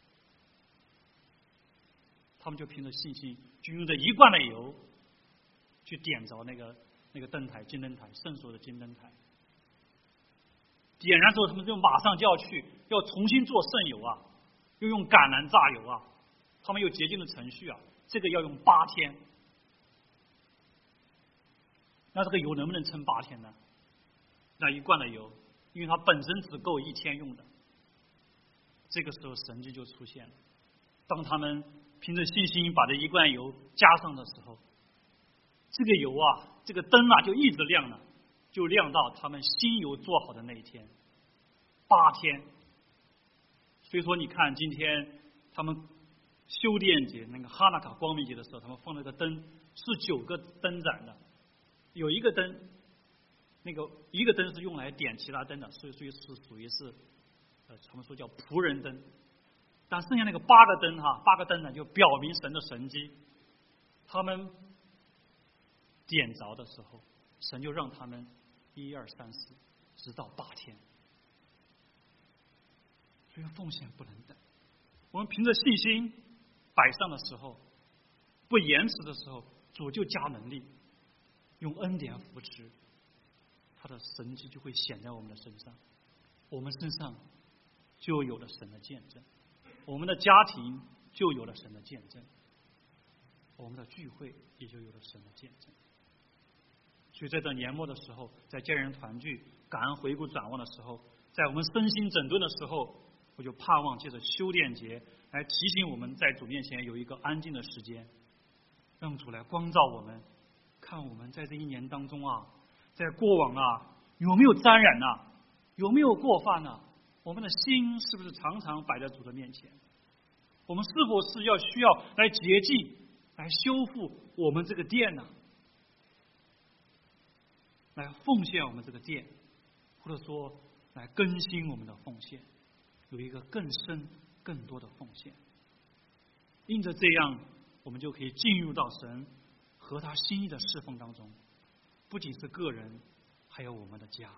他们就凭着信心，就用这1罐的油去点着那个灯台，金灯台，圣所的金灯台。点燃之后，他们就马上就要重新做圣油啊，又用橄榄榨油啊，他们有洁净的程序啊，这个要用8天。那这个油能不能撑8天呢？那1罐的油，因为它本身只够1天用的。这个时候神迹就出现了，当他们凭着信心把这1罐油加上的时候，这个油啊，这个灯啊就一直亮了，就亮到他们新油做好的那一天，8天。所以说你看今天他们修殿节那个哈纳卡光明节的时候，他们放那个灯是9个灯盏的，有一个灯，那个一个灯是用来点其他灯的，所以是属于是他们说叫仆人灯。但剩下那个8个灯8个灯呢，就表明神的神迹。他们点着的时候，神就让他们1、2、3、4，直到8天。所以奉献不能等，我们凭着信心摆上的时候，不延迟的时候，主就加能力，用恩典扶持，他的神迹就会显在我们的身上，我们身上就有了神的见证，我们的家庭就有了神的见证，我们的聚会也就有了神的见证。所以在这年末的时候，在家人团聚、感恩回顾展望的时候，在我们身心整顿的时候，我就盼望借着修炼节来提醒我们，在主面前有一个安静的时间，让主来光照我们，看我们在这1年当中啊，在过往啊有没有沾染啊，有没有过犯啊，我们的心是不是常常摆在主的面前？我们是否是需要来洁净、来修复我们这个殿呢？来奉献我们这个殿，或者说来更新我们的奉献，有一个更深、更多的奉献。因着这样，我们就可以进入到神和他心意的侍奉当中， 不仅是个人，还有我们的家。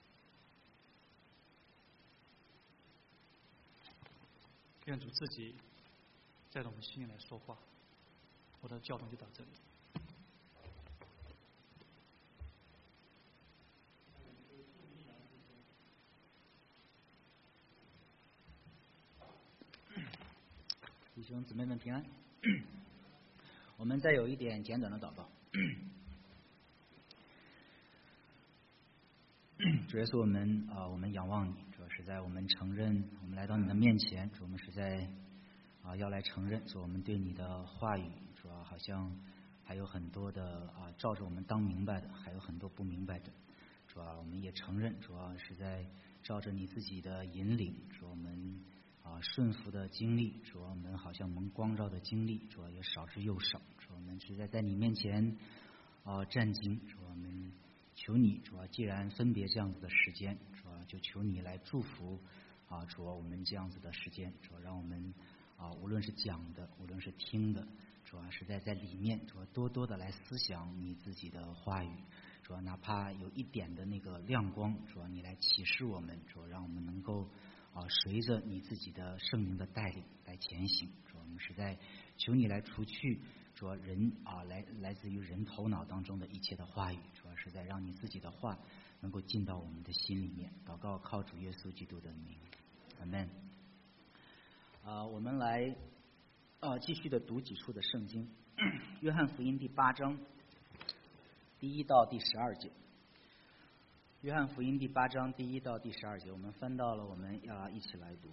愿主自己在我们心里来说话。我的教导就到这里。 弟兄姊妹们平安。我们再有一点简短的祷告。主耶稣，我们仰望你，主要是在我们承认，我们来到你的面前，主我们是在要来承认，主我们对你的话语，主要好像还有很多的照着我们当明白的，还有很多不明白的，主要我们也承认，主要是在照着你自己的引领，主我们顺服的经历，主我们好像蒙光照的经历，主要也少之又少，主我们是在你面前战兢，主我们求你，主要既然分别这样子的时间，主要就求你来祝福主要我们这样子的时间，主要让我们无论是讲的，无论是听的，主要是在里面，主要多多的来思想你自己的话语，主要哪怕有一点的那个亮光，主要你来启示我们，主要让我们能够随着你自己的圣灵的带领来前行，主要我们是在求你来除去主要人来自于人头脑当中的一切的话语，主要是在让你自己的话能够进到我们的心里面。祷告靠主耶稣基督的名，阿们。我们来继续的读几处的圣经。约翰福音第8章第1到第12节。约翰福音第8章第1到第12节，我们翻到了，我们要一起来读。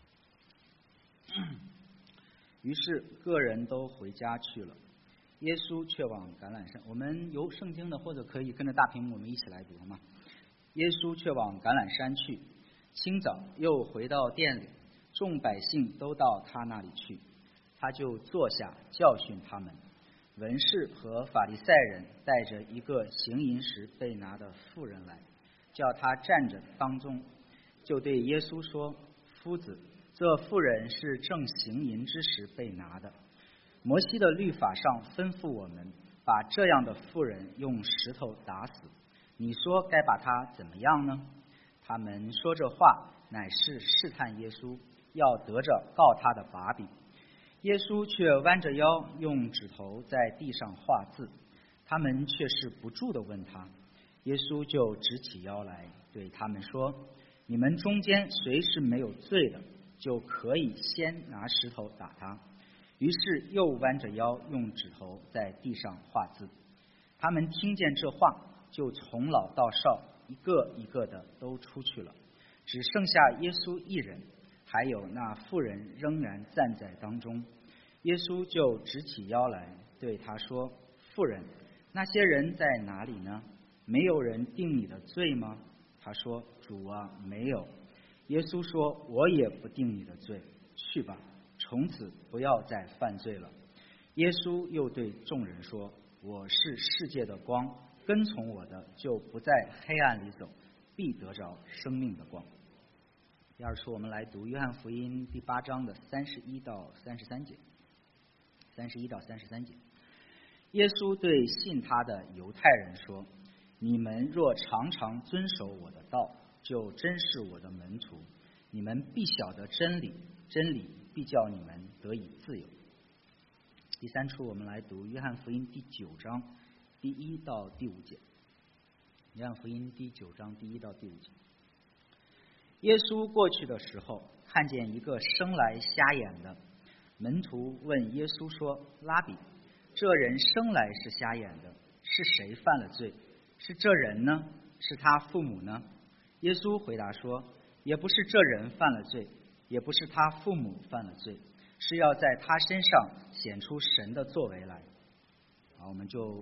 于是个人都回家去了，耶稣却往橄榄山。我们由圣经的，或者可以跟着大屏幕，我们一起来读好吗？耶稣却往橄榄山去，清早又回到店里，众百姓都到他那里去，他就坐下教训他们。文士和法利赛人带着一个行淫时被拿的妇人来，叫他站着当中，就对耶稣说：夫子，这妇人是正行淫之时被拿的。摩西的律法上吩咐我们把这样的妇人用石头打死，你说该把她怎么样呢？他们说这话乃是试探耶稣，要得着告他的把柄。耶稣却弯着腰用指头在地上画字，他们却是不住地问他。耶稣就直起腰来对他们说：你们中间谁是没有罪的，就可以先拿石头打他。于是又弯着腰用指头在地上画字。他们听见这话，就从老到少一个一个的都出去了，只剩下耶稣一人，还有那妇人仍然站在当中。耶稣就直起腰来对他说：妇人，那些人在哪里呢？没有人定你的罪吗？他说：主啊，没有。耶稣说：我也不定你的罪，去吧，从此不要再犯罪了。耶稣又对众人说：我是世界的光，跟从我的就不在黑暗里走，必得着生命的光。第二处我们来读约翰福音第8章的31到33节。31到33节，耶稣对信他的犹太人说：你们若常常遵守我的道，就真是我的门徒，你们必晓得真理，真理必叫你们得以自由。第三处我们来读约翰福音第9章第1到第5节。约翰福音第9章第1到第5节。耶稣过去的时候，看见一个生来瞎眼的，门徒问耶稣说：拉比，这人生来是瞎眼的，是谁犯了罪？是这人呢？是他父母呢？耶稣回答说：也不是这人犯了罪，也不是他父母犯了罪，是要在他身上显出神的作为来。好，我们就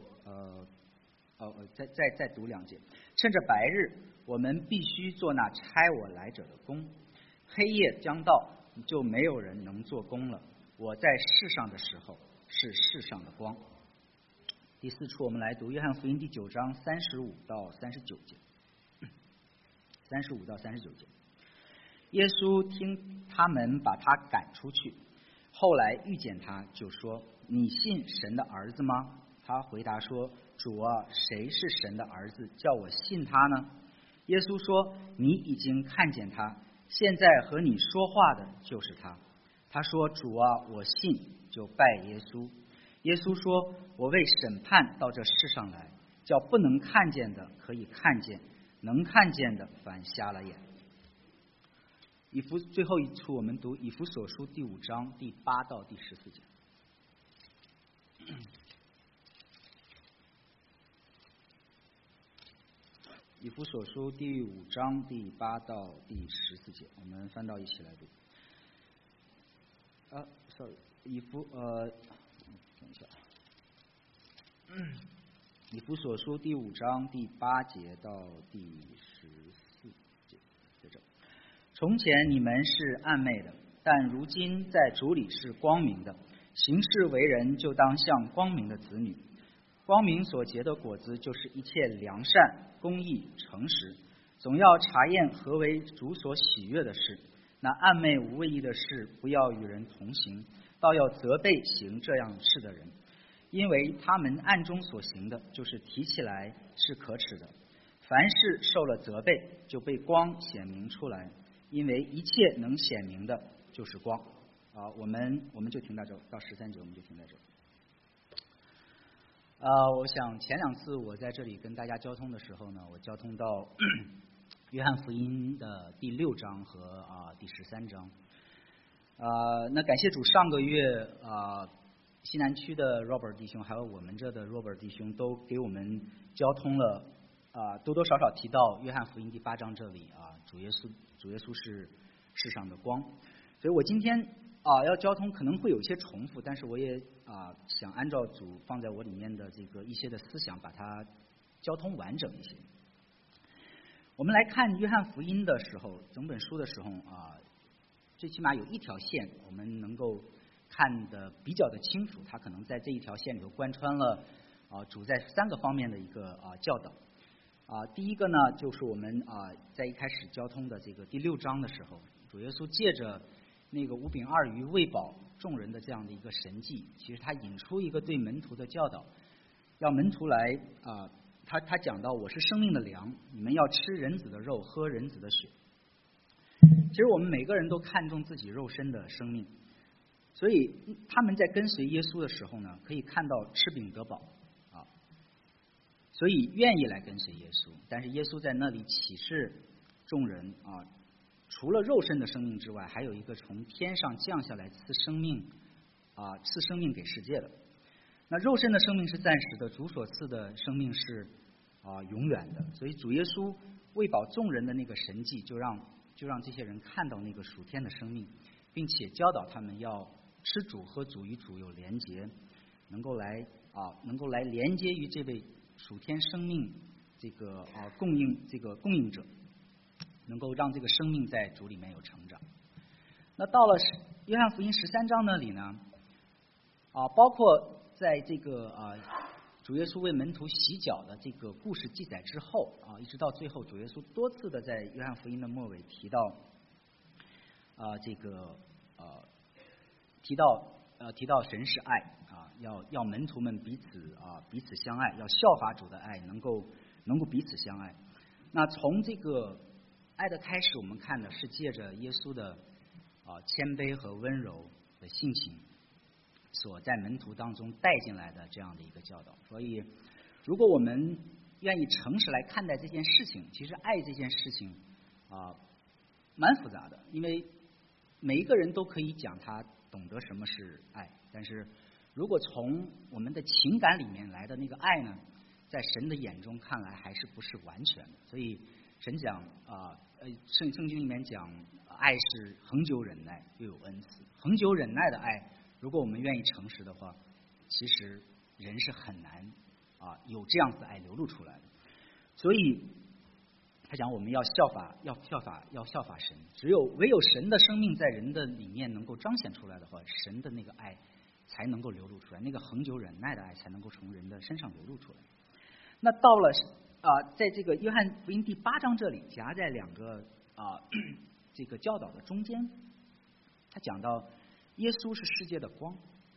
再读2节。趁着白日，我们必须做那差我来者的工；黑夜将到，就没有人能做工了。我在世上的时候，是世上的光。第4处我们来读约翰福音第9章35到39节。35到39节。耶稣听他们把他赶出去，后来遇见他，就说：你信神的儿子吗？ 他回答说：主啊，谁是神的儿子，叫我信他呢？耶稣说：你已经看见他，现在和你说话的就是他。他说：主啊，我信，就拜耶稣。耶稣说：我为审判到这世上来，叫不能看见的可以看见，能看见的反瞎了眼。最后一处我们读以弗所书第5章第8到第14节。以弗所书第5章第8到第14节，我们翻到一起来读。以弗所书第5章第8节到第14节，在这。从前你们是暗昧的，但如今在主里是光明的，行事为人就当像光明的子女。光明所结的果子就是一切良善、公义、诚实，总要查验何为主所喜悦的事。那暗昧无谓义的事，不要与人同行，倒要责备行这样事的人，因为他们暗中所行的，就是提起来是可耻的。凡事受了责备，就被光显明出来，因为一切能显明的就是光。我们就停到这，到13节我们就停在这。我想前2次我在这里跟大家交通的时候呢，我交通到约翰福音的第6章和第13章。那感谢主，上个月西南区的 Robert 弟兄还有我们这的 Robert 弟兄都给我们交通了多多少少提到约翰福音第8章这里主耶稣是世上的光。所以我今天要交通可能会有些重复，但是我也想按照主放在我里面的这个一些的思想，把它交通完整一些。我们来看约翰福音的时候，整本书的时候最起码有一条线我们能够看得比较的清楚，它可能在这一条线里头贯穿了主在3个方面的一个教导。第一个呢，就是我们在一开始交通的这个第6章的时候，主耶稣借着那个5饼2鱼喂饱众人的这样的一个神迹，其实他引出一个对门徒的教导，要门徒来他讲到我是生命的粮，你们要吃人子的肉，喝人子的血。其实我们每个人都看重自己肉身的生命，所以他们在跟随耶稣的时候呢，可以看到吃饼得饱所以愿意来跟随耶稣。但是耶稣在那里启示众人除了肉身的生命之外，还有一个从天上降下来赐生命给世界的。那肉身的生命是暂时的，主所赐的生命是永远的。所以主耶稣喂饱众人的那个神迹，就让这些人看到那个属天的生命，并且教导他们要吃主和主与主有连结，能够来连接于这位属天生命这个供应者，能够让这个生命在主里面有成长。那到了约翰福音13章那里呢，包括在这个主耶稣为门徒洗脚的这个故事记载之后一直到最后，主耶稣多次的在约翰福音的末尾提到提到神是爱要门徒们彼此相爱，要效法主的爱，能够彼此相爱。那从这个爱的开始，我们看的是借着耶稣的谦卑和温柔的性情所在门徒当中带进来的这样的一个教导。所以如果我们愿意诚实来看待这件事情，其实爱这件事情蛮复杂的，因为每一个人都可以讲他懂得什么是爱，但是如果从我们的情感里面来的那个爱呢，在神的眼中看来还是不是完全的。所以神讲圣经里面讲爱是恒久忍耐又有恩慈。恒久忍耐的爱，如果我们愿意诚实的话，其实人是很难有这样子的爱流露出来的。所以他讲我们要效法神，唯有神的生命在人的里面能够彰显出来的话，神的那个爱才能够流露出来，那个恒久忍耐的爱才能够从人的身上流露出来。那到了在这个约翰福音第8章这里，夹在2个这个教导的中间，他讲到耶稣是世界的光。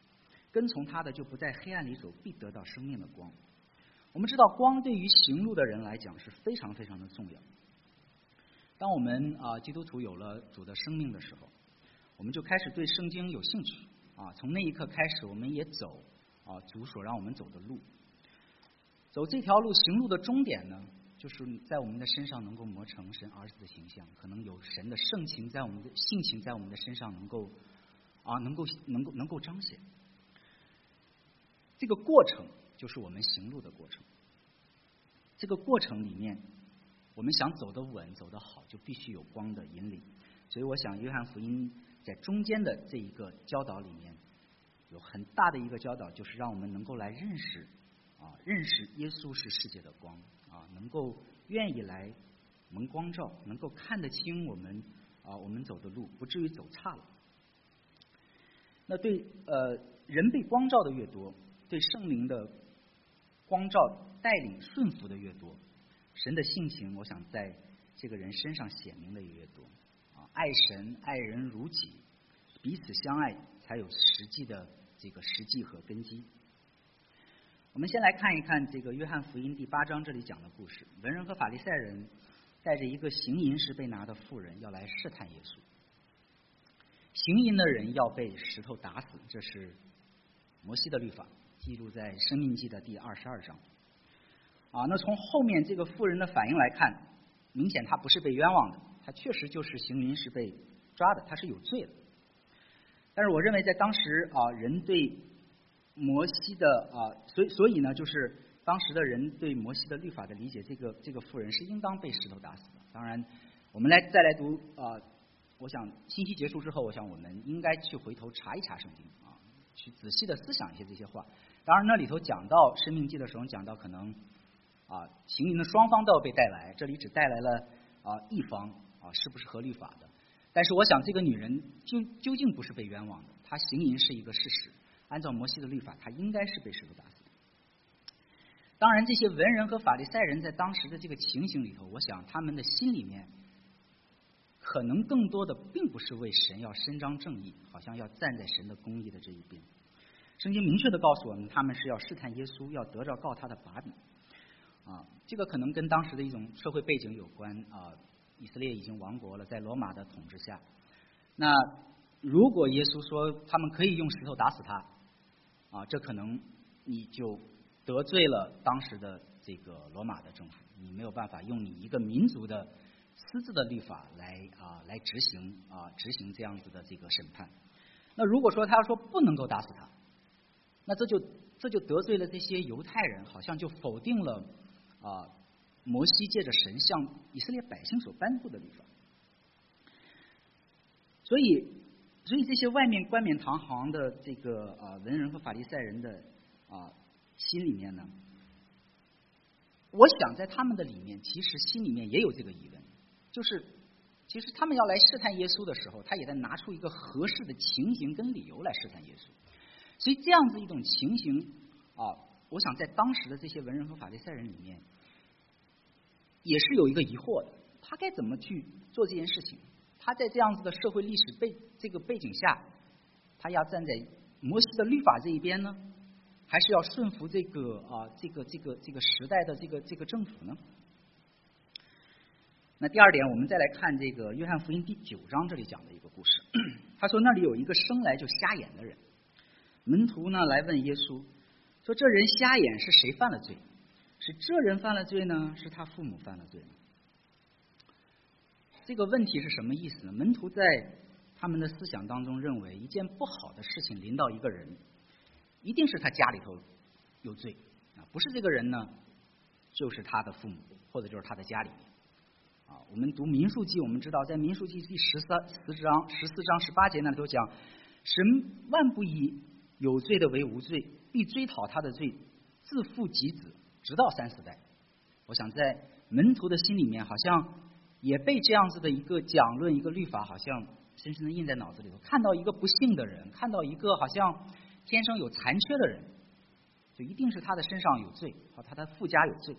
跟从他的就不在黑暗里走，必得到生命的光。我们知道光对于行路的人来讲是非常非常的重要。当我们基督徒有了主的生命的时候，我们就开始对圣经有兴趣从那一刻开始，我们也走主所让我们走的路。走这条路行路的终点呢，就是在我们的身上能够磨成神儿子的形象，可能有神的圣情在我们的性情在我们的身上能够彰显。这个过程就是我们行路的过程。这个过程里面，我们想走得稳走得好，就必须有光的引领。所以我想约翰福音在中间的这一个教导里面，有很大的一个教导，就是让我们能够来认识耶稣是世界的光能够愿意来蒙光照，能够看得清我们走的路，不至于走差了。那对人被光照的越多，对圣灵的光照带领顺服的越多，神的性情我想在这个人身上显明的也越多爱神爱人如己，彼此相爱，才有实际的这个实际和根基。我们先来看一看这个约翰福音第8章这里讲的故事。文人和法利赛人带着一个行淫时被拿的妇人要来试探耶稣。行淫的人要被石头打死，这是摩西的律法，记录在申命记的第22章那从后面这个妇人的反应来看，明显他不是被冤枉的，他确实就是行淫时被抓的，他是有罪的。但是我认为在当时人对摩西的所以呢，就是当时的人对摩西的律法的理解，这个妇人是应当被石头打死的。当然我们再来读我想信息结束之后，我想我们应该去回头查一查圣经去仔细的思想一些这些话。当然那里头讲到申命记的时候，讲到可能行淫的双方都要被带来，这里只带来了一方是不是合律法的。但是我想这个女人究竟不是被冤枉的，她行淫是一个事实，按照摩西的律法，她应该是被石头打死的。当然这些文人和法利赛人在当时的这个情形里头，我想他们的心里面可能更多的并不是为神要伸张正义，好像要站在神的公义的这一边。圣经明确的告诉我们，他们是要试探耶稣，要得着告他的把柄这个可能跟当时的一种社会背景有关以色列已经亡国了，在罗马的统治下，那如果耶稣说他们可以用石头打死他这可能你就得罪了当时的这个罗马的政府，你没有办法用你一个民族的私自的律法来执行这样子的这个审判。那如果说他要说不能够打死他，那这就得罪了这些犹太人，好像就否定了摩西借着神向以色列百姓所颁布的律法。所以这些外面冠冕堂皇的这个文人和法利赛人的心里面呢，我想在他们的里面其实心里面也有这个疑问，就是其实他们要来试探耶稣的时候，他也在拿出一个合适的情形跟理由来试探耶稣。所以这样子一种情形我想在当时的这些文人和法利赛人里面也是有一个疑惑的，他该怎么去做这件事情？他在这样子的社会历史这个背景下，他要站在摩西的律法这一边呢，还是要顺服这个时代的这个政府呢？那第二点，我们再来看这个约翰福音第9章这里讲的一个故事。他说那里有一个生来就瞎眼的人，门徒呢来问耶稣说，这人瞎眼是谁犯了罪？是这人犯了罪呢，是他父母犯了罪呢？这个问题是什么意思呢？门徒在他们的思想当中认为，一件不好的事情临到一个人，一定是他家里头有罪不是这个人呢，就是他的父母或者就是他的家里面我们读民数记，我们知道在民数记第14章18节那里头讲，神万不以有罪的为无罪，必追讨他的罪，自父及子，直到3、4代。我想在门徒的心里面，好像也被这样子的一个讲论，一个律法，好像深深的印在脑子里头。看到一个不幸的人，看到一个好像天生有残缺的人，就一定是他的身上有罪，他的父家有罪。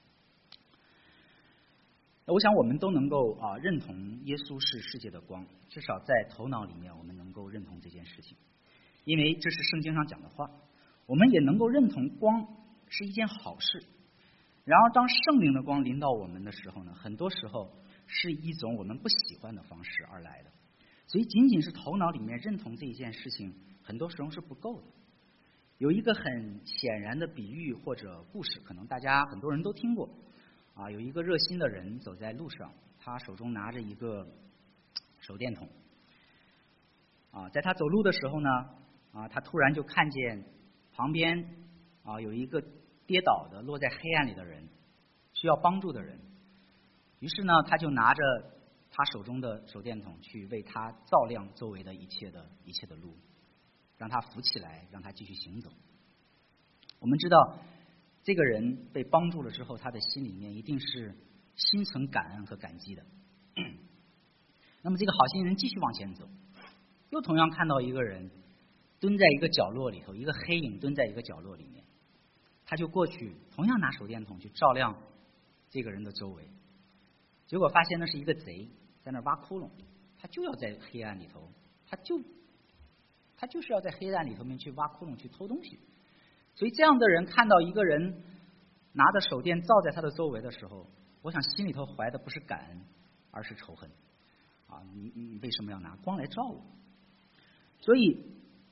我想我们都能够认同耶稣是世界的光，至少在头脑里面我们能够认同这件事情。 因为这是圣经上讲的话。我们也能够认同光是一件好事。然而，当圣灵的光临到我们的时候呢，很多时候是一种我们不喜欢的方式而来的。所以，仅仅是头脑里面认同这一件事情，很多时候是不够的。有一个很显然的比喻或者故事，可能大家很多人都听过啊。有一个热心的人走在路上，他手中拿着一个手电筒啊，在他走路的时候呢，他突然就看见旁边有一个跌倒的落在黑暗里的人，需要帮助的人。于是呢，他就拿着他手中的手电筒去为他照亮周围的一切的路，让他扶起来，让他继续行走。我们知道，这个人被帮助了之后，他的心里面一定是心存感恩和感激的。那么这个好心人继续往前走，又同样看到一个人蹲在一个角落里头，一个黑影蹲在一个角落里面，他就过去，同样拿手电筒去照亮这个人的周围。结果发现那是一个贼在那挖窟窿，他就要在黑暗里头，他就是要在黑暗里头面去挖窟窿去偷东西。所以这样的人看到一个人拿着手电照在他的周围的时候，我想心里头怀的不是感恩，而是仇恨啊！你为什么要拿光来照我？所以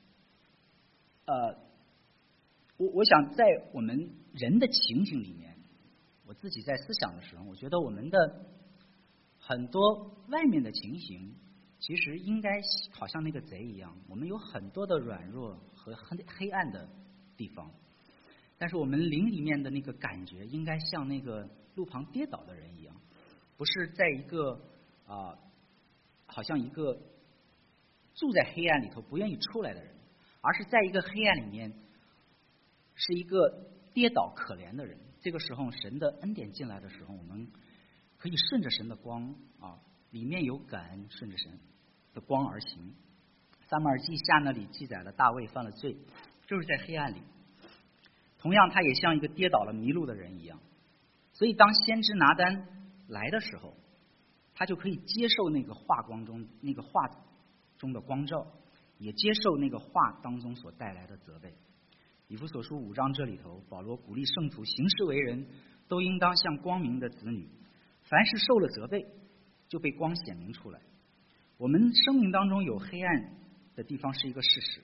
我想在我们人的情形里面，我自己在思想的时候，我觉得我们的很多外面的情形其实应该好像那个贼一样，我们有很多的软弱和黑暗的地方，但是我们灵里面的那个感觉应该像那个路旁跌倒的人一样，不是在一个好像一个住在黑暗里头不愿意出来的人，而是在一个黑暗里面是一个跌倒可怜的人。这个时候神的恩典进来的时候，我们可以顺着神的光里面有感恩，顺着神的光而行。撒母耳记下那里记载了大卫犯了罪，就是在黑暗里，同样他也像一个跌倒了迷路的人一样。所以当先知拿单来的时候，他就可以接受那个画中的光照，也接受那个画当中所带来的责备。以弗所书5章这里头，保罗鼓励圣徒行事为人都应当像光明的子女，凡是受了责备就被光显明出来。我们生命当中有黑暗的地方是一个事实，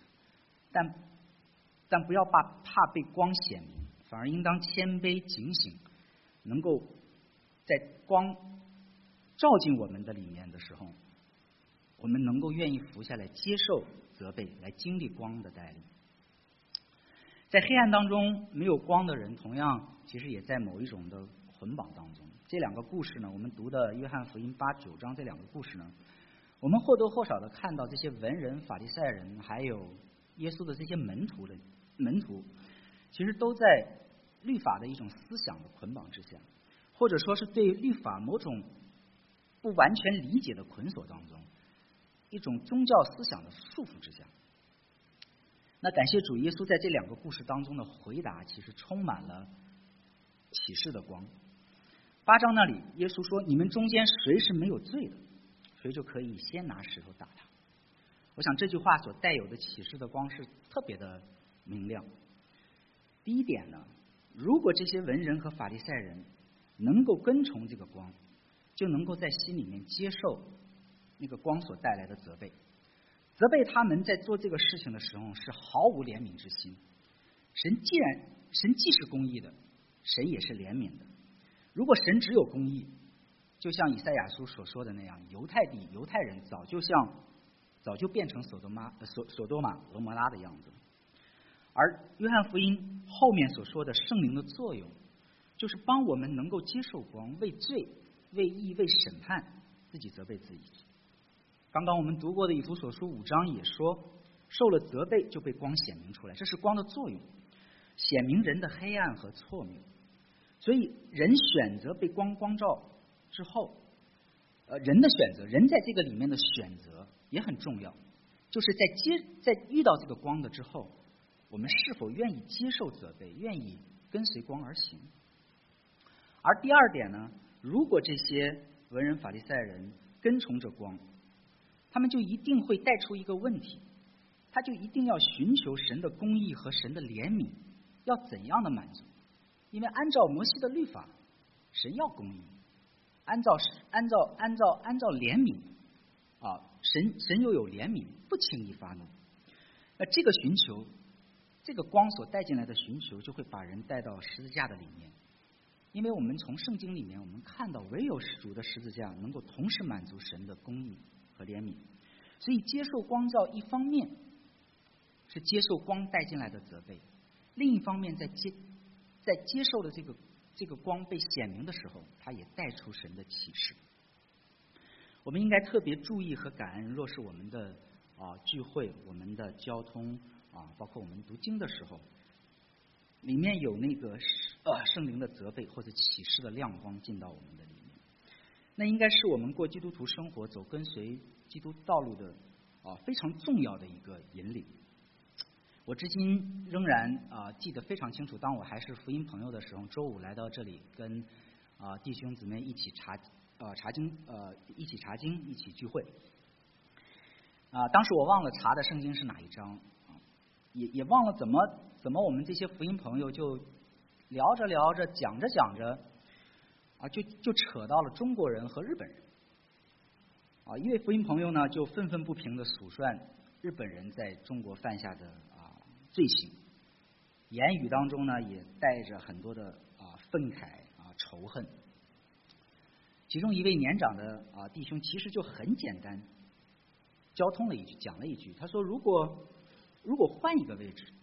但不要怕被光显明，反而应当谦卑警醒，能够在光照进我们的里面的时候，我们能够愿意服下来接受责备，来经历光的带领。在黑暗当中没有光的人，同样其实也在某一种的捆绑当中。这两个故事呢，我们读的约翰福音8、9章这两个故事呢，我们或多或少的看到这些文人、法利赛人，还有耶稣的这些门徒，其实都在律法的一种思想的捆绑之下，或者说是对律法某种不完全理解的捆锁当中，一种宗教思想的束缚之下。那感谢主，耶稣在这两个故事当中的回答其实充满了启示的光。8章那里耶稣说，你们中间谁是没有罪的，谁就可以先拿石头打他。我想这句话所带有的启示的光是特别的明亮。第一点呢，如果这些文人和法利赛人能够跟从这个光，就能够在心里面接受那个光所带来的责备。责备他们在做这个事情的时候是毫无怜悯之心。神既是公义的，神也是怜悯的。如果神只有公义，就像以赛亚书所说的那样，犹太人早就变成所多玛、俄摩拉的样子。而约翰福音后面所说的圣灵的作用，就是帮我们能够接受光，为罪、为义、为审判自己责备自己。刚刚我们读过的以弗所书5章也说，受了责备就被光显明出来，这是光的作用，显明人的黑暗和错谬。所以人选择被光照之后，人的选择，人在这个里面的选择也很重要，就是在遇到这个光的之后，我们是否愿意接受责备，愿意跟随光而行。而第二点呢，如果这些文人法利赛人跟从着光，他们就一定会带出一个问题， 他就一定要寻求神的公义和神的怜悯，要怎样的满足？因为按照摩西的律法，神要公义，按照怜悯啊，神又有怜悯，不轻易发怒。那这个寻求，这个光所带进来的寻求，就会把人带到十字架的里面。因为我们从圣经里面，我们看到唯有主的十字架能够同时满足神的公义和怜悯。所以接受光照，一方面是接受光带进来的责备，另一方面在接受的这个光被显明的时候，它也带出神的启示。我们应该特别注意和感恩，若是我们的聚会、我们的交通包括我们读经的时候，里面有那个圣灵的责备或者启示的亮光进到我们的里面，那应该是我们过基督徒生活、走跟随基督道路的非常重要的一个引领。我至今仍然记得非常清楚，当我还是福音朋友的时候，周五来到这里跟弟兄姊妹一起查经，一起聚会。当时我忘了查的圣经是哪一章，也忘了怎么我们这些福音朋友就聊着聊着，讲着讲着就扯到了中国人和日本人。一位福音朋友呢就愤愤不平地数算日本人在中国犯下的罪行，言语当中呢也带着很多的愤慨仇恨。其中一位年长的弟兄其实就很简单交通了一句，讲了一句，他说如果换一个位置，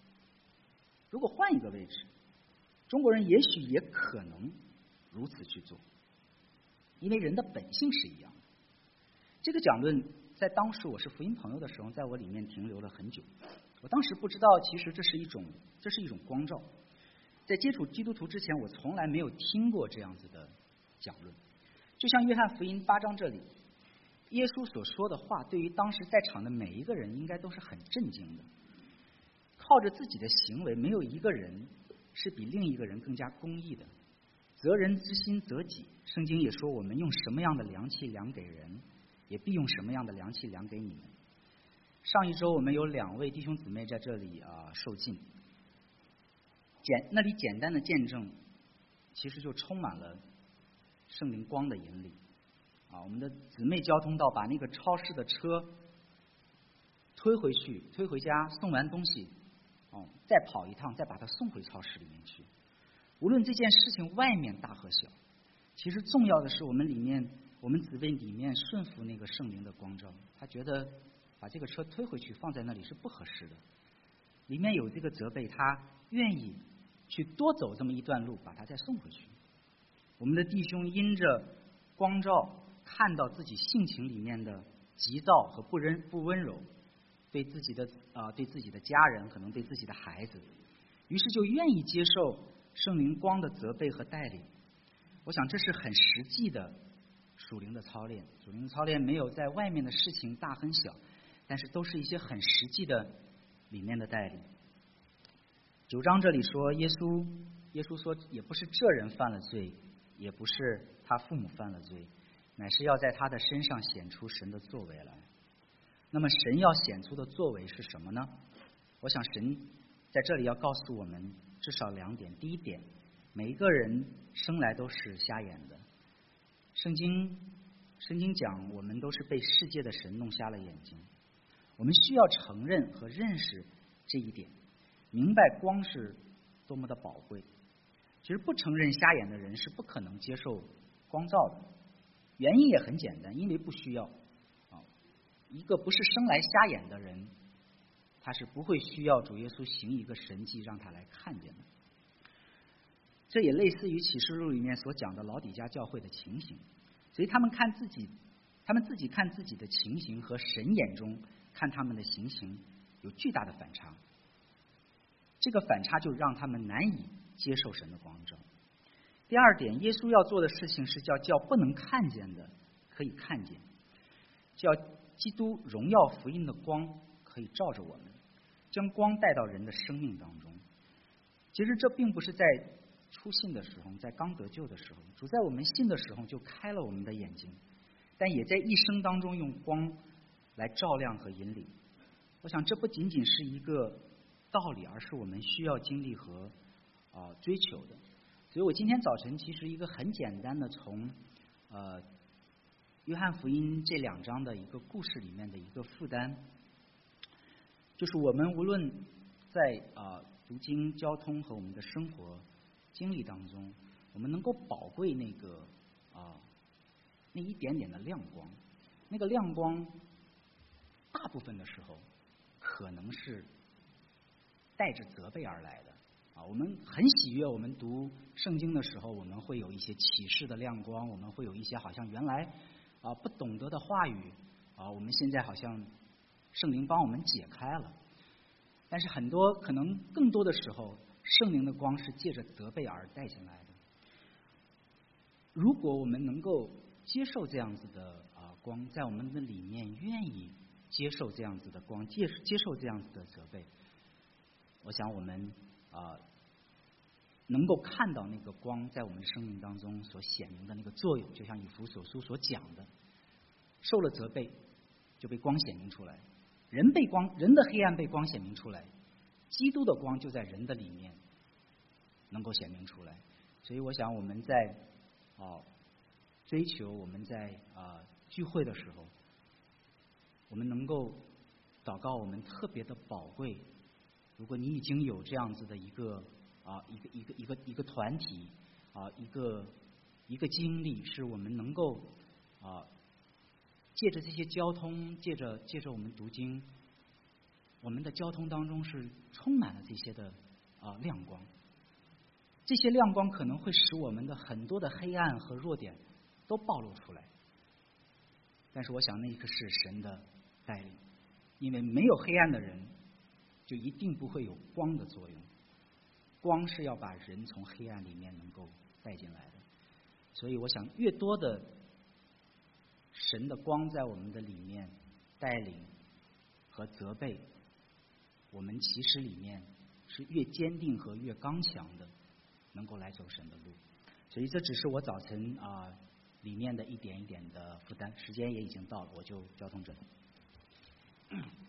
中国人也许也可能如此去做，因为人的本性是一样的。这个讲论在当时我是福音朋友的时候，在我里面停留了很久。我当时不知道，其实这是一种光照。在接触基督徒之前，我从来没有听过这样子的讲论。就像约翰福音8章这里，耶稣所说的话，对于当时在场的每一个人，应该都是很震惊的。靠着自己的行为，没有一个人是比另一个人更加公义的。责人之心责己，圣经也说，我们用什么样的量器量给人，也必用什么样的量器量给你们。上一周我们有2位弟兄姊妹在这里受浸，那里简单的见证，其实就充满了圣灵光的引领。我们的姊妹交通到把那个超市的车推回家，送完东西再跑一趟，再把它送回超市里面去。无论这件事情外面大和小，其实重要的是我们姊妹里面顺服那个圣灵的光照。他觉得把这个车推回去放在那里是不合适的，里面有这个责备，他愿意去多走这么一段路，把它再送回去。我们的弟兄因着光照，看到自己性情里面的急躁和不温柔，对自己的家人，可能对自己的孩子，于是就愿意接受圣灵光的责备和带领。我想这是很实际的属灵的操练。属灵的操练没有在外面的事情大很小，但是都是一些很实际的里面的带领。9章这里说，耶稣说，也不是这人犯了罪，也不是他父母犯了罪，乃是要在他的身上显出神的作为来。那么神要显出的作为是什么呢？我想神在这里要告诉我们至少2点。第一点，每一个人生来都是瞎眼的。圣经讲，我们都是被世界的神弄瞎了眼睛。我们需要承认和认识这一点，明白光是多么的宝贵。其实不承认瞎眼的人是不可能接受光照的，原因也很简单，因为不需要。一个不是生来瞎眼的人，他是不会需要主耶稣行一个神迹让他来看见的。这也类似于启示录里面所讲的老底嘉教会的情形。所以他们自己看自己的情形和神眼中看他们的情形有巨大的反差，这个反差就让他们难以接受神的光照。第二点，耶稣要做的事情是叫不能看见的可以看见，叫基督荣耀福音的光可以照着我们，将光带到人的生命当中。其实这并不是在初信的时候，在刚得救的时候，主在我们信的时候就开了我们的眼睛，但也在一生当中用光来照亮和引领。 我想这不仅仅是一个道理，而是我们需要经历和追求的。所以我今天早晨其实一个很简单的从约翰福音这2章的一个故事里面的一个负担，就是我们无论在读经、交通和我们的生活经历当中，我们能够宝贵那个那一点点的亮光，那个亮光大部分的时候可能是带着责备而来的。我们很喜悦，我们读圣经的时候，我们会有一些启示的亮光，我们会有一些好像原来不懂得的话语我们现在好像圣灵帮我们解开了。但是很多可能更多的时候，圣灵的光是借着责备而带进来的。如果我们能够接受这样子的光，在我们的里面愿意接受这样子的光，接受这样子的责备，我想我们能够看到那个光在我们的生命当中所显明的那个作用，就像以弗所书所讲的，受了责备就被光显明出来，人的黑暗被光显明出来，基督的光就在人的里面能够显明出来。所以我想我们在追求，我们在聚会的时候，我们能够祷告，我们特别的宝贵。如果你已经有这样子的一个团体一个经历，是我们能够借着这些交通，借着我们读经，我们的交通当中是充满了这些的亮光。这些亮光可能会使我们的很多的黑暗和弱点都暴露出来，但是我想那个是神的带领，因为没有黑暗的人，就一定不会有光的作用。光是要把人从黑暗里面能够带进来的，所以我想越多的神的光在我们的里面带领和责备，我们其实里面是越坚定和越刚强的，能够来走神的路。所以这只是我早晨里面的一点一点的负担。时间也已经到了，我就交通这里。